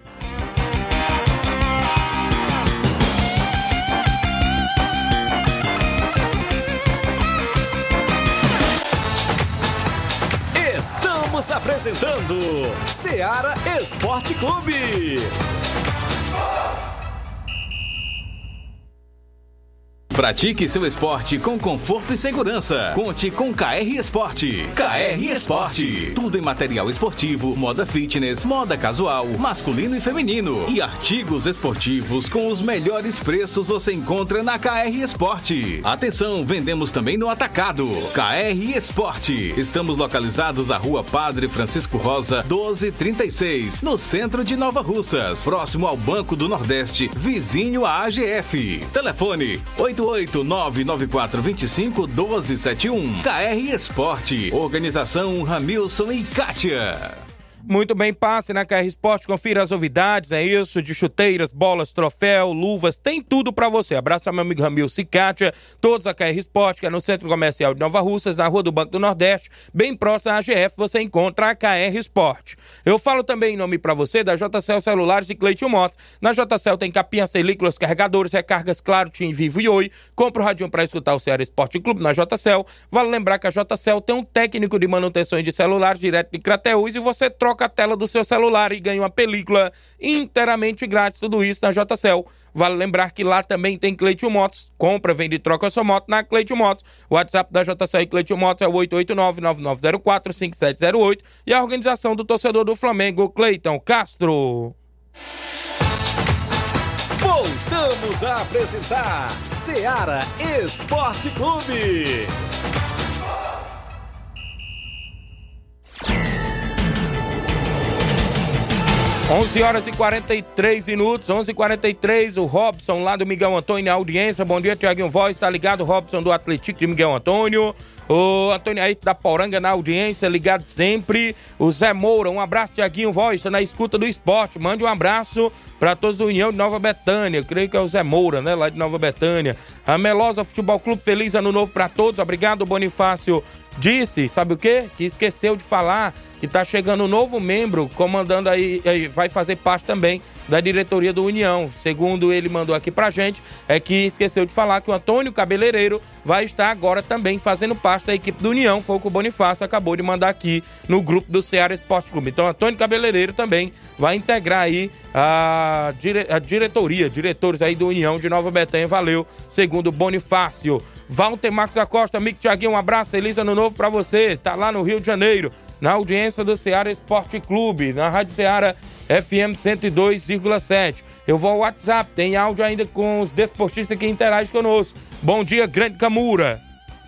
Estamos apresentando Seara Esporte Clube. Pratique seu esporte com conforto e segurança. Conte com KR Esporte. KR Esporte. Tudo em material esportivo, moda fitness, moda casual, masculino e feminino. E artigos esportivos com os melhores preços você encontra na KR Esporte. Atenção, vendemos também no atacado. KR Esporte. Estamos localizados à Rua Padre Francisco Rosa, 1236, no centro de Nova Russas, próximo ao Banco do Nordeste, vizinho à AGF. Telefone 88994251271. KR Esporte. Organização Ramilson e Kátia. Muito bem, passe na KR Esporte, confira as novidades, é isso, de chuteiras, bolas, troféu, luvas, tem tudo pra você. Abraço meu amigo Ramilson e Kátia, todos a KR Esporte, que é no Centro Comercial de Nova Russas, na Rua do Banco do Nordeste, bem próximo à AGF, você encontra a KR Esporte. Eu falo também em nome pra você da JCL Celulares e Cleiton Motos. Na JCL tem capinhas, películas, carregadores, recargas, Claro, TIM, Vivo e Oi. Compra o radinho pra escutar o Ceará Esporte Clube na JCL. Vale lembrar que a JCL tem um técnico de manutenção de celulares direto de Crateús e você troca a tela do seu celular e ganha uma película inteiramente grátis, tudo isso na JCL. Vale lembrar que lá também tem Cleiton Motos, compra, vende e troca sua moto na Cleiton Motos. O WhatsApp da JCL e Cleiton Motos é o 889-9904-5708 e a organização do torcedor do Flamengo, Cleiton Castro. Voltamos a apresentar Seara Esporte Clube. 11h43, 11h43, o Robson lá do Miguel Antônio na audiência. Bom dia, Tiaguinho Voz, tá ligado? Robson do Atlético de Miguel Antônio. O Antônio aí da Poranga na audiência, ligado sempre. O Zé Moura, um abraço, Tiaguinho Voz, tá na escuta do esporte. Mande um abraço pra todos do União de Nova Betânia. Eu creio que é o Zé Moura, né, lá de Nova Betânia. A Melosa Futebol Clube, feliz ano novo pra todos. Obrigado, Bonifácio. Disse, sabe o quê? Que esqueceu de falar que tá chegando um novo membro comandando aí, vai fazer parte também da diretoria do União. Segundo ele mandou aqui pra gente, é que esqueceu de falar que o Antônio Cabeleireiro vai estar agora também fazendo parte da equipe do União. Foi o que o Bonifácio acabou de mandar aqui no grupo do Ceará Esporte Clube. Então, Antônio Cabeleireiro também vai integrar aí a diretoria, diretores aí do União de Nova Betânia. Valeu, segundo o Bonifácio. Walter Marcos da Costa, amigo Tiaguinho, um abraço, feliz ano novo pra você. Tá lá no Rio de Janeiro, na audiência do Ceará Esporte Clube, na Rádio Ceará FM 102,7. Eu vou ao WhatsApp, tem áudio ainda com os desportistas que interagem conosco. Bom dia, grande Camura.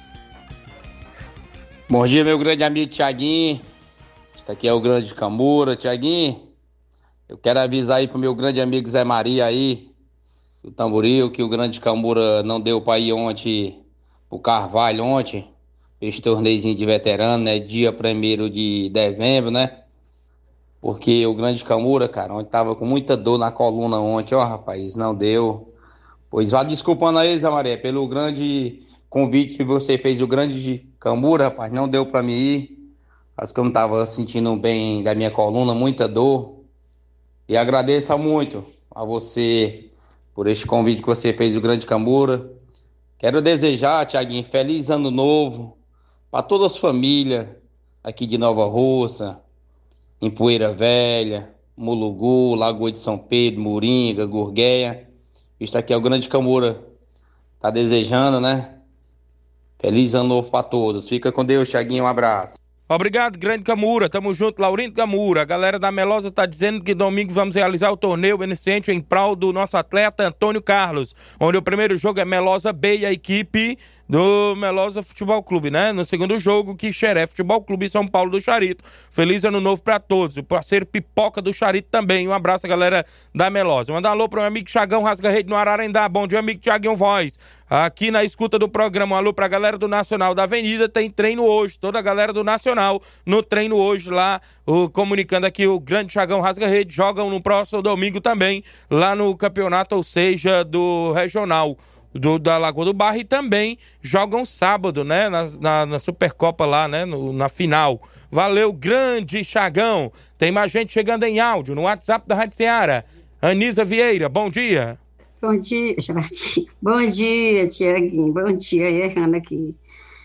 Bom dia, meu grande amigo Tiaguinho. Este aqui é o grande Camura. Tiaguinho, eu quero avisar aí pro meu grande amigo Zé Maria aí, o Tamboril, que o grande Camura não deu pra ir ontem pro Carvalho ontem, esse torneiozinho de veterano, né, dia 1º de dezembro, né, porque o grande Camura, cara, ontem tava com muita dor na coluna ontem, ó, rapaz, não deu. Pois vá desculpando aí, Zé Maria, pelo grande convite que você fez, o grande Camura, rapaz, não deu pra mim ir, acho que eu não tava sentindo bem da minha coluna, muita dor, e agradeço muito a você por este convite que você fez, o grande Camura. Quero desejar, Tiaguinho, feliz ano novo para todas as famílias aqui de Nova Russa, em Poeira Velha, Mulugu, Lagoa de São Pedro, Moringa, Gurgueia. Isso aqui é o grande Camura tá desejando, né? Feliz ano novo para todos. Fica com Deus, Tiaguinho, um abraço. Obrigado, grande Camura. Tamo junto, Laurindo Camura. A galera da Melosa tá dizendo que domingo vamos realizar o torneio beneficente em prol do nosso atleta Antônio Carlos, onde o primeiro jogo é Melosa B e a equipe do Melosa Futebol Clube, né? No segundo jogo, Quixeré Futebol Clube e São Paulo do Charito. Feliz ano novo pra todos. O parceiro Pipoca do Charito também. Um abraço, galera da Melosa. Manda um alô pro meu amigo Thiagão Rasga-Rede no Ararendá. Bom dia, amigo Thiaguinho Voz. Aqui na escuta do programa, um alô pra galera do Nacional da Avenida, tem treino hoje, toda a galera do Nacional no treino hoje lá, comunicando aqui o grande Thiagão Rasga-Rede, jogam no próximo domingo também, lá no campeonato, ou seja, do regional da Lagoa do Barro, e também jogam sábado, né, na Supercopa lá, né, na final. Valeu, grande Thiagão. Tem mais gente chegando em áudio no WhatsApp da Rádio Ceará. Anisa Vieira, bom dia. Bom dia, Gerardinho. Bom dia, Tiaguinho. Bom dia, errando aqui.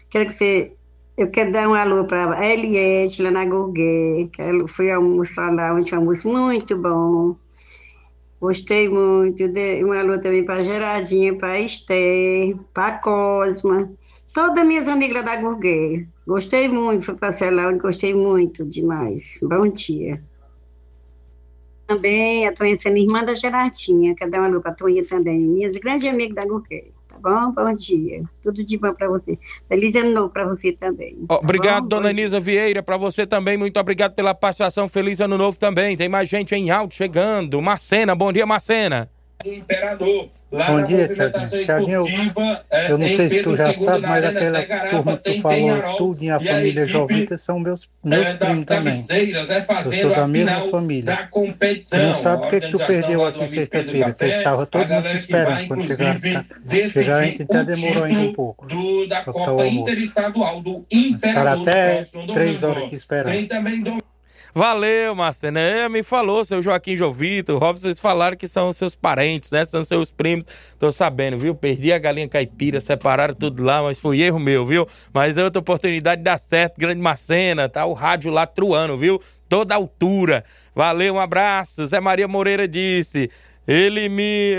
Eu quero dar um alô para a Eliette, lá na Gurguê, que ela foi almoçar lá, onde foi um almoço muito bom. Gostei muito. Um alô também para a Gerardinha, para a Esther, para a Cosma, todas as minhas amigas lá da Gurguê. Gostei muito, fui passear lá, gostei muito demais. Bom dia. Também a Toinha sendo irmã da Gerardinha, quero dar uma alô para a Toinha também, minha grande amiga da Gurguê, tá bom? Bom dia, tudo de bom para você. Feliz ano novo para você também. Obrigado, dona Anisa Vieira, para você também, muito obrigado pela participação, feliz ano novo também. Tem mais gente em áudio chegando. Marcena, bom dia, Marcena. Imperador. Bom dia, Thiaguinho. Eu não sei se tu já sabe, mas aquela turma que tu falou, tudo em a família Jovita, são meus primos também. Eu sou da mesma família. Tu não sabe o que tu perdeu aqui sexta-feira, que estava todo mundo te esperando quando chegar, a gente até demorou ainda um pouco para botar o almoço. Mas ficaram até 3 horas aqui esperando. Valeu, Marcena. Me falou, seu Joaquim Jovito, o Robson, vocês falaram que são seus parentes, né? São seus primos. Tô sabendo, viu? Perdi a galinha caipira, separaram tudo lá, mas foi erro meu, viu? Mas é outra oportunidade de dar certo. Grande Marcena, tá o rádio lá truando, viu? Toda altura. Valeu, um abraço. Zé Maria Moreira disse... Ele me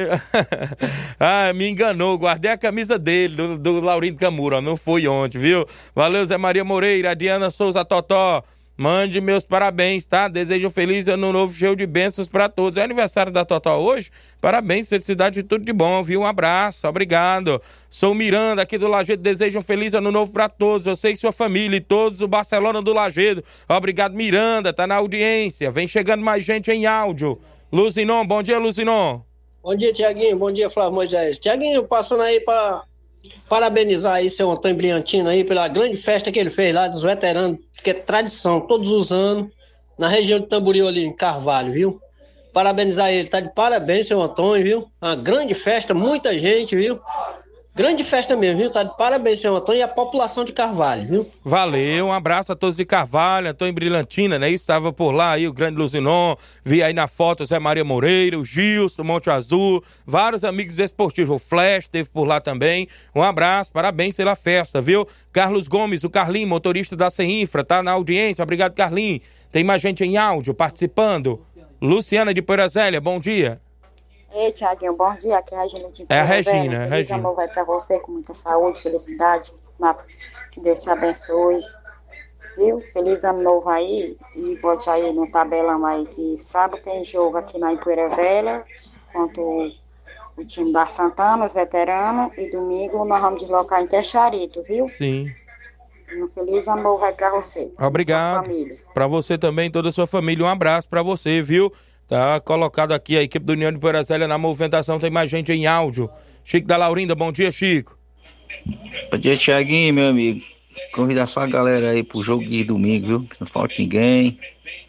enganou, guardei a camisa dele, do Laurindo Camura, não foi ontem, viu? Valeu, Zé Maria Moreira, Diana Souza Totó. Mande meus parabéns, tá? Desejo um feliz ano novo, cheio de bênçãos pra todos. É aniversário da Totó hoje? Parabéns, felicidade de tudo de bom, viu? Um abraço, obrigado. Sou Miranda, aqui do Lajedo, desejo um feliz ano novo pra todos. Você e sua família e todos o Barcelona do Lajedo. Obrigado, Miranda, tá na audiência. Vem chegando mais gente em áudio. Luzinon, bom dia, Luzinon. Bom dia, Tiaguinho, bom dia, Flávio Moisés. Tiaguinho, passando aí pra parabenizar aí seu Antônio Brilhantino aí pela grande festa que ele fez lá dos veteranos, que é tradição todos os anos, na região de Tamboril ali em Carvalho, viu? Parabenizar ele, tá de parabéns, seu Antônio, viu? Uma grande festa, muita gente, viu? Grande festa mesmo, viu? Tá de parabéns, seu Antônio, e a população de Carvalho, viu? Valeu, um abraço a todos de Carvalho, Antônio Brilhantina, né? Estava por lá aí, o grande Luzinon, vi aí na foto o Zé Maria Moreira, o Gilson, Monte Azul, vários amigos esportivos, o Flash esteve por lá também. Um abraço, parabéns pela festa, viu? Carlos Gomes, o Carlinho, motorista da CEINFRA, tá na audiência, obrigado, Carlinho. Tem mais gente em áudio participando. Luciana de Poeira Zélia, bom dia. Ei, Thiaguinho, bom dia, aqui é a Regina de É a Regina, Feliz amor vai pra você com muita saúde, felicidade, que Deus te abençoe, viu? Feliz ano novo aí, e bote aí no tabelão aí que sábado tem jogo aqui na Poeira Velha, contra o time da Santana, os veteranos, e domingo nós vamos deslocar em Texarito, viu? Sim. Um feliz ano novo vai pra você. Obrigado. Pra você também, toda a sua família, um abraço pra você, viu? Tá colocado aqui a equipe do União de Poeira Zélia na movimentação, tem mais gente em áudio. Chico da Laurinda, bom dia, Chico. Bom dia, Thiaguinho, meu amigo. Convidar só a galera aí pro jogo de domingo, viu? Que não falta ninguém.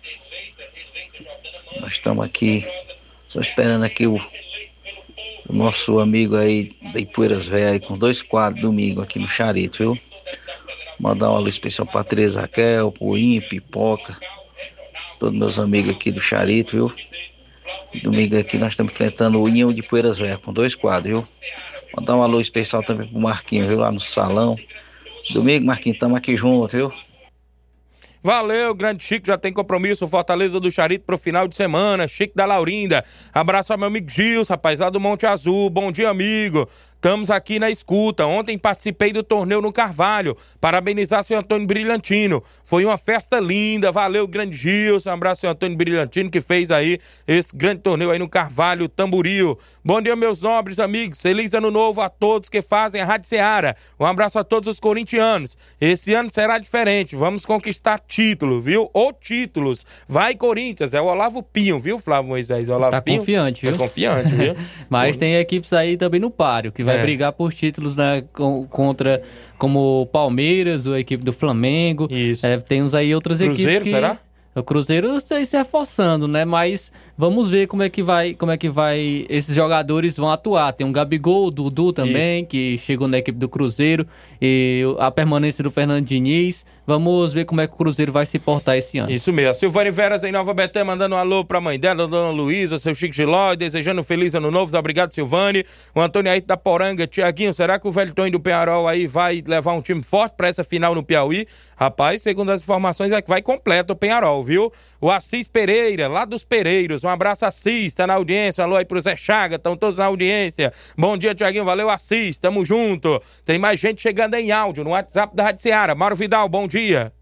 Nós estamos aqui, só esperando aqui o nosso amigo aí da Ipueiras Velha, com 2 quadros domingo aqui no Charito, viu? Mandar uma luz especial pra Tereza Raquel, pro Inho, Pipoca, todos meus amigos aqui do Charito, viu? Domingo aqui nós estamos enfrentando o União de Poeiras Velha com 2 quadros, viu? Mandar um alô especial também pro Marquinhos, viu? Lá no salão. Domingo, Marquinhos, estamos aqui juntos, viu? Valeu, grande Chico, já tem compromisso, Fortaleza do Charito pro final de semana, Chico da Laurinda. Abraço ao meu amigo Gilson, rapaz, lá do Monte Azul, bom dia, amigo. estamos aqui na escuta. Ontem participei do torneio no Carvalho, parabenizar seu Antônio Brilhantino, foi uma festa linda, valeu grande Gilson, um abraço seu Antônio Brilhantino que fez aí esse grande torneio aí no Carvalho, Tamboril. Bom dia meus nobres amigos, feliz ano novo a todos que fazem a Rádio Ceará, um abraço a todos os corintianos, esse ano será diferente, vamos conquistar título, viu? Ou títulos, vai Corinthians, é o Olavo Pinho, viu Flávio Moisés? O Olavo tá Pinho confiante, viu? Tá confiante, viu? Mas tem equipes aí também no páreo, que vai brigar por títulos, né, contra, como o Palmeiras, a equipe do Flamengo. Isso. Temos aí outras Cruzeiro, equipes que... será? O Cruzeiro está se reforçando, né? Mas vamos ver como é que vai esses jogadores vão atuar. Tem um Gabigol, o Dudu também, que chegou na equipe do Cruzeiro, e a permanência do Fernando Diniz. Vamos ver como é que o Cruzeiro vai se portar esse ano. Isso mesmo. A Silvane Veras em Nova Betânia mandando um alô pra mãe dela, Dona Luísa, seu Chico Giló, desejando um feliz ano novo. Obrigado, Silvane. O Antônio aí da Poranga. Tiaguinho, será que o velho Tonho do Penharol aí vai levar um time forte pra essa final no Piauí? Rapaz, segundo as informações, é que vai completo o Penharol, viu? O Assis Pereira, lá dos Pereiros. Um abraço, Assis, tá na audiência. Alô aí pro Zé Chaga, estão todos na audiência. Bom dia, Tiaguinho. Valeu, Assis. Tamo junto. Tem mais gente chegando em áudio no WhatsApp da Rádio Ceará. Mauro Vidal, bom dia.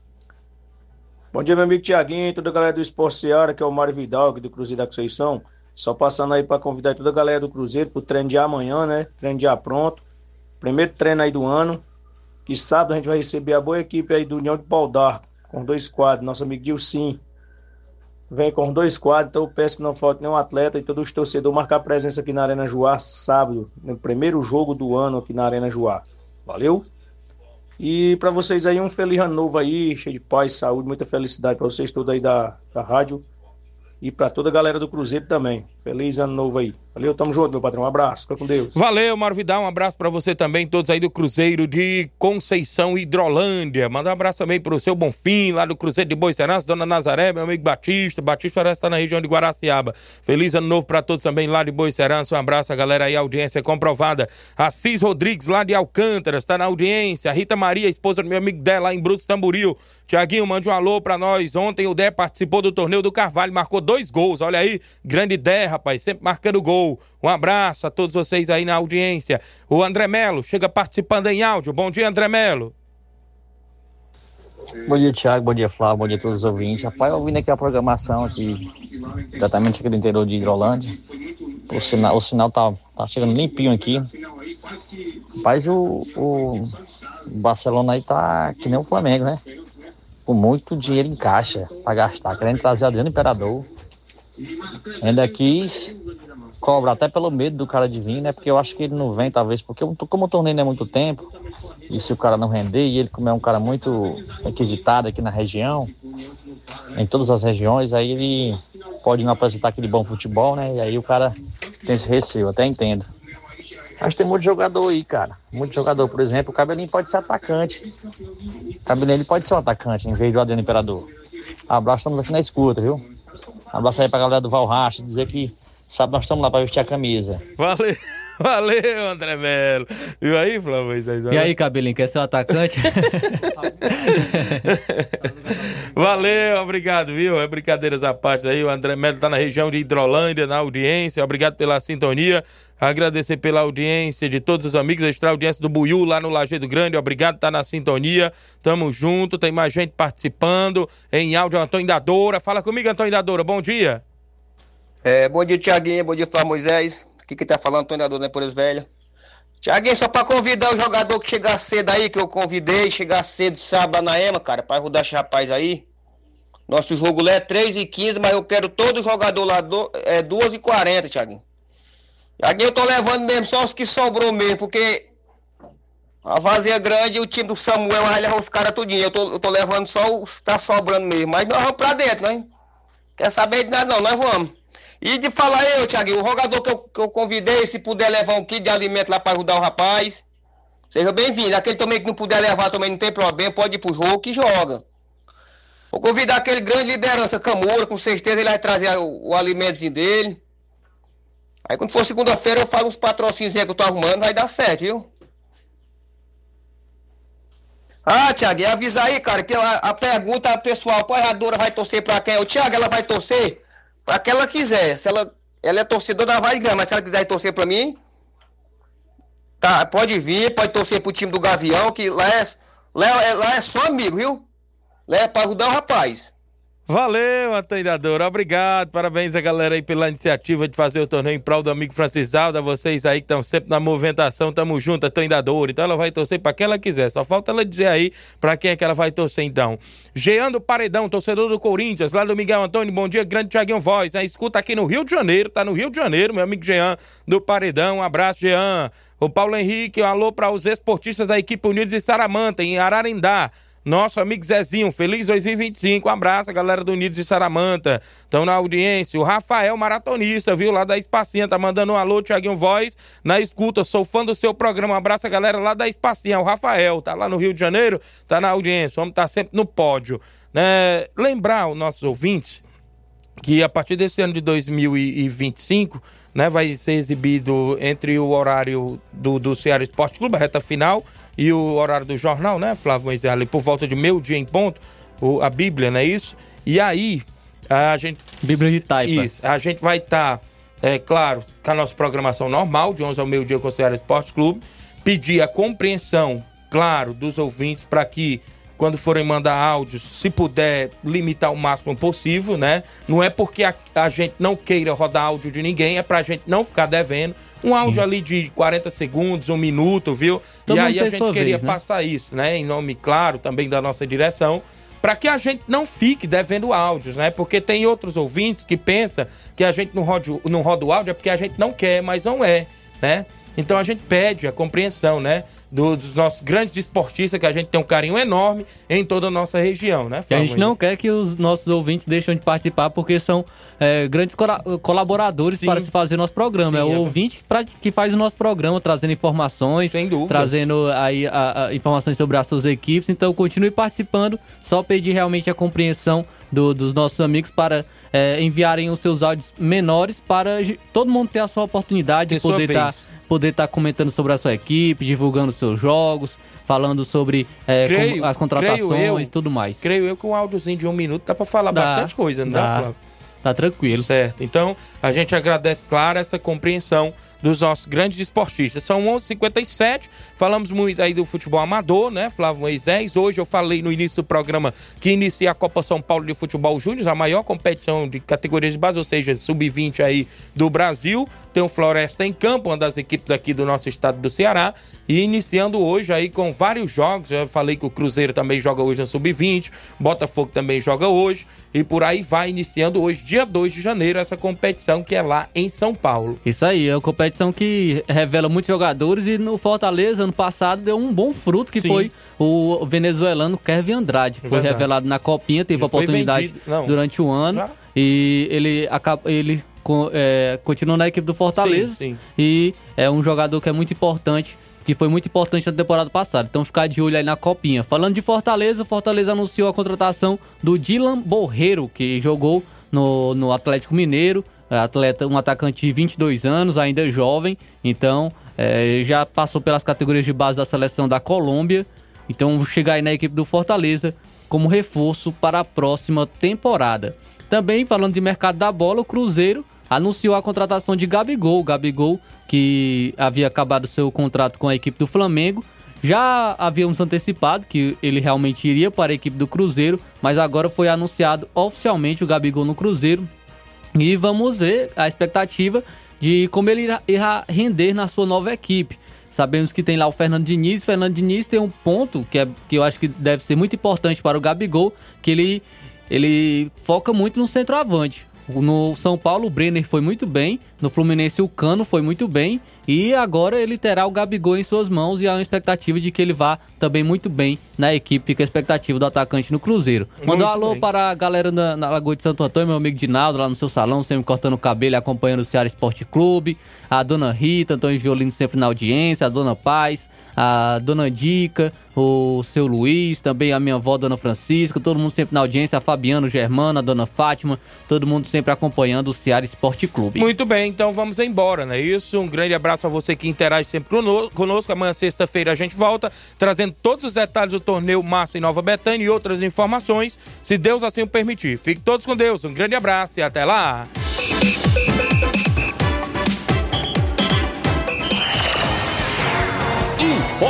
Bom dia, meu amigo Tiaguinho, toda a galera do Esporte Ceará, que é o Mário Vidal, aqui do Cruzeiro da Conceição. Só passando aí para convidar toda a galera do Cruzeiro pro treino de amanhã, né? Treino já pronto. Primeiro treino aí do ano. Que sábado a gente vai receber a boa equipe aí do União de Pau d'Arco, com 2 quadros. Nosso amigo Dilcim vem com 2 quadros, então eu peço que não falte nenhum atleta e todos os torcedores marcar presença aqui na Arena Joá sábado, no primeiro jogo do ano aqui na Arena Joá. Valeu? E para vocês aí um feliz ano novo aí, cheio de paz, saúde, muita felicidade para vocês todos aí da rádio e para toda a galera do Cruzeiro também. Feliz ano novo aí. Valeu, tamo junto, meu patrão. Um abraço, fica com Deus. Valeu, Mauro Vidal, um abraço pra você também, todos aí do Cruzeiro de Conceição, Hidrolândia. Manda um abraço também pro seu Bonfim, lá do Cruzeiro de Boicerança, Dona Nazaré, meu amigo Batista parece estar na região de Guaraciaba. Feliz ano novo pra todos também lá de Boicerança, um abraço a galera aí, a audiência é comprovada. Assis Rodrigues, lá de Alcântara, está na audiência. Rita Maria, esposa do meu amigo Dé, lá em Brutos Tamboril. Tiaguinho, mande um alô pra nós. Ontem o Dé participou do torneio do Carvalho, marcou 2 gols, olha aí, grande Dé, rapaz, sempre marcando gol. Um abraço a todos vocês aí na audiência. O André Melo chega participando em áudio. Bom dia, André Melo. Bom dia, Thiago. Bom dia, Flávio. Bom dia a todos os ouvintes. Rapaz, ouvindo aqui a programação aqui, diretamente aqui do interior de Hidrolândia. O sinal tá chegando limpinho aqui. Rapaz, o Barcelona aí tá que nem o Flamengo, né? Com muito dinheiro em caixa pra gastar, querendo trazer o Adriano Imperador. Ainda quis cobrar até pelo medo do cara de vir, né? Porque eu acho que ele não vem, talvez, porque como o torneio não é muito tempo, e se o cara não render, e ele como é um cara muito requisitado aqui na região, em todas as regiões, aí ele pode não apresentar aquele bom futebol, né? E aí o cara tem esse receio, até entendo. Mas tem muito jogador aí, cara. Muito jogador, por exemplo, o Cabelinho pode ser atacante. O Cabelinho ele pode ser um atacante, em vez do Adriano Imperador. Abraço, estamos aqui na escuta, viu? Abraço aí pra galera do Valracha, dizer que sabe, nós estamos lá pra vestir a camisa. Valeu, André Melo. Viu aí, Flávio? E aí, Cabelinho, quer ser um atacante? Valeu, obrigado, viu? É brincadeiras à parte aí. O André Melo tá na região de Hidrolândia, na audiência. Obrigado pela sintonia. Agradecer pela audiência de todos os amigos. Extra audiência do Buiú lá no Lajeado Grande. Obrigado, tá na sintonia. Tamo junto. Tem mais gente participando. Em áudio, Antônio da Doura. Fala comigo, Antônio da Doura. Bom dia. Bom dia, Tiaguinho. Bom dia, Flávio Moisés. Aqui que tá falando, Antônio da Doura, né, por os velhos. Tiaguinho, só pra convidar o jogador que chegar cedo aí, que eu convidei, chegar cedo sábado na EMA, cara, pra rodar esse rapaz aí. Nosso jogo lá é 3h15, mas eu quero todo jogador lá, 2h40, Tiaguinho. Tiaguinho, eu tô levando mesmo só os que sobrou mesmo, porque a vazia grande e o time do Samuel vai levar os caras tudinho. Eu tô levando só os que tá sobrando mesmo, mas nós vamos pra dentro, né? Quer saber de nada não, nós vamos. E de falar eu, Tiaguinho, o jogador que eu convidei, se puder levar um kit de alimento lá pra ajudar o rapaz, seja bem-vindo. Aquele também que não puder levar também não tem problema, pode ir pro jogo que joga. Vou convidar aquele grande liderança, Camura, com certeza ele vai trazer o alimentozinho dele. Aí quando for segunda-feira eu falo uns patrocínios que eu tô arrumando, vai dar certo, viu? Ah, Tiaguinho, avisa aí, cara, que a pergunta pessoal, a apoiadora vai torcer pra quem? O Tiago, ela vai torcer pra quem ela quiser. Se ela é torcedora, ela vai ganhar, mas se ela quiser torcer pra mim, Tá, pode vir, pode torcer pro time do Gavião, que lá é só amigo, viu? Lá é pra ajudar o rapaz. Valeu, Antônio Dador, obrigado, parabéns a galera aí pela iniciativa de fazer o torneio em prol do amigo Francisaldo, a vocês aí que estão sempre na movimentação, tamo junto, Antônio Dador, então ela vai torcer pra quem ela quiser, só falta ela dizer aí pra quem é que ela vai torcer então. Jean do Paredão, torcedor do Corinthians, lá do Miguel Antônio, bom dia, grande Thiaguinho Voz, né? Escuta aqui no Rio de Janeiro, tá no Rio de Janeiro, meu amigo Jean do Paredão, um abraço, Jean. O Paulo Henrique, um alô para os esportistas da equipe Unidos de Saramanta, em Ararindá. Nosso amigo Zezinho, feliz 2025, um abraço, a galera do Unidos de Saramanta, estão na audiência. O Rafael, maratonista, viu, lá da Espacinha, tá mandando um alô, Thiaguinho Voz, na escuta, sou fã do seu programa, um abraço a galera lá da Espacinha, o Rafael, tá lá no Rio de Janeiro, tá na audiência, o homem tá sempre no pódio. Lembrar os nossos ouvintes que a partir desse ano de 2025, né, vai ser exibido entre o horário do Ceará Esporte Clube, a reta final, e o horário do jornal, né, Flávio Moisés, ali por volta de meio-dia em ponto, a Bíblia, não é isso? E aí, a gente... Bíblia de Taipa. Isso, a gente vai estar, claro, com a nossa programação normal, de 11 ao meio-dia com o Ceará Esporte Clube, pedir a compreensão, claro, dos ouvintes para que, quando forem mandar áudios, se puder limitar o máximo possível, né? Não é porque a gente não queira rodar áudio de ninguém, é pra gente não ficar devendo. Um áudio ali de 40 segundos, 1 minuto, viu? Todo e aí a mundo gente queria vez, né? passar isso, né? Em nome, claro, também da nossa direção, para que a gente não fique devendo áudios, né? Porque tem outros ouvintes que pensam que a gente não roda o áudio é porque a gente não quer, mas não é, né? Então a gente pede a compreensão, né? Dos nossos grandes esportistas, que a gente tem um carinho enorme em toda a nossa região, né, Flávio? E a gente não quer que os nossos ouvintes deixem de participar, porque são grandes colaboradores para se fazer nosso programa. Sim, é o ouvinte que faz o nosso programa, trazendo informações, trazendo aí informações sobre as suas equipes. Então, continue participando, só pedir realmente a compreensão dos nossos amigos para enviarem os seus áudios menores, para todo mundo ter a sua oportunidade de poder estar comentando sobre a sua equipe, divulgando os seus jogos, falando sobre as contratações e tudo mais. Creio eu que um áudiozinho de 1 minuto dá para falar bastante coisa, não dá, Flávio? Tá tranquilo. Certo. Então, a gente agradece, claro, essa compreensão dos nossos grandes esportistas. São 11h57, falamos muito aí do futebol amador, né, Flávio Moisés? Hoje eu falei no início do programa que inicia a Copa São Paulo de Futebol Júnior, a maior competição de categorias de base, ou seja, sub-20 aí do Brasil. Tem o Floresta em Campo, uma das equipes aqui do nosso estado do Ceará, e iniciando hoje aí com vários jogos. Eu falei que o Cruzeiro também joga hoje na sub-20, Botafogo também joga hoje, e por aí vai iniciando hoje, dia 2 de janeiro, essa competição que é lá em São Paulo. Isso aí, é uma competição que revela muitos jogadores, e no Fortaleza, ano passado, deu um bom fruto, que foi o venezuelano Kevin Andrade. Foi revelado na Copinha, teve a oportunidade durante o ano, e ele continuou na equipe do Fortaleza, e é um jogador que é muito importante, que foi muito importante na temporada passada. Então ficar de olho aí na Copinha. Falando de Fortaleza, o Fortaleza anunciou a contratação do Dylan Borreiro, que jogou no Atlético Mineiro, um atacante de 22 anos, ainda jovem, então já passou pelas categorias de base da seleção da Colômbia, então chegar aí na equipe do Fortaleza como reforço para a próxima temporada. Também falando de mercado da bola, o Cruzeiro anunciou a contratação de Gabigol, que havia acabado seu contrato com a equipe do Flamengo. Já havíamos antecipado que ele realmente iria para a equipe do Cruzeiro, mas agora foi anunciado oficialmente o Gabigol no Cruzeiro. E vamos ver a expectativa de como ele irá render na sua nova equipe. Sabemos que tem lá o Fernando Diniz. O Fernando Diniz tem um ponto que eu acho que deve ser muito importante para o Gabigol, que ele foca muito no centroavante. No São Paulo, o Brenner foi muito bem. No Fluminense, o Cano foi muito bem. E agora ele terá o Gabigol em suas mãos, e há uma expectativa de que ele vá também muito bem na equipe. Fica a expectativa do atacante no Cruzeiro. Mandar um alô para a galera na Lagoa de Santo Antônio, meu amigo Dinaldo, lá no seu salão, sempre cortando o cabelo e acompanhando o Ceará Esporte Clube. A dona Rita, Antônio Violino sempre na audiência. A dona Paz, a dona Dica, o seu Luiz, também a minha avó, dona Francisca. Todo mundo sempre na audiência. A Fabiana, o Germano, a dona Fátima. Todo mundo sempre acompanhando o Ceará Esporte Clube. Muito bem, então vamos embora, não é isso? Um grande abraço a você que interage sempre conosco. Amanhã, sexta-feira, a gente volta trazendo todos os detalhes do torneio Massa em Nova Betânia e outras informações, se Deus assim o permitir. Fiquem todos com Deus, um grande abraço e até lá!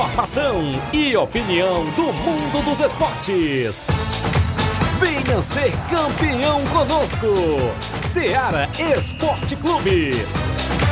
Informação e opinião do mundo dos esportes. Venha ser campeão conosco. Ceará Esporte Clube.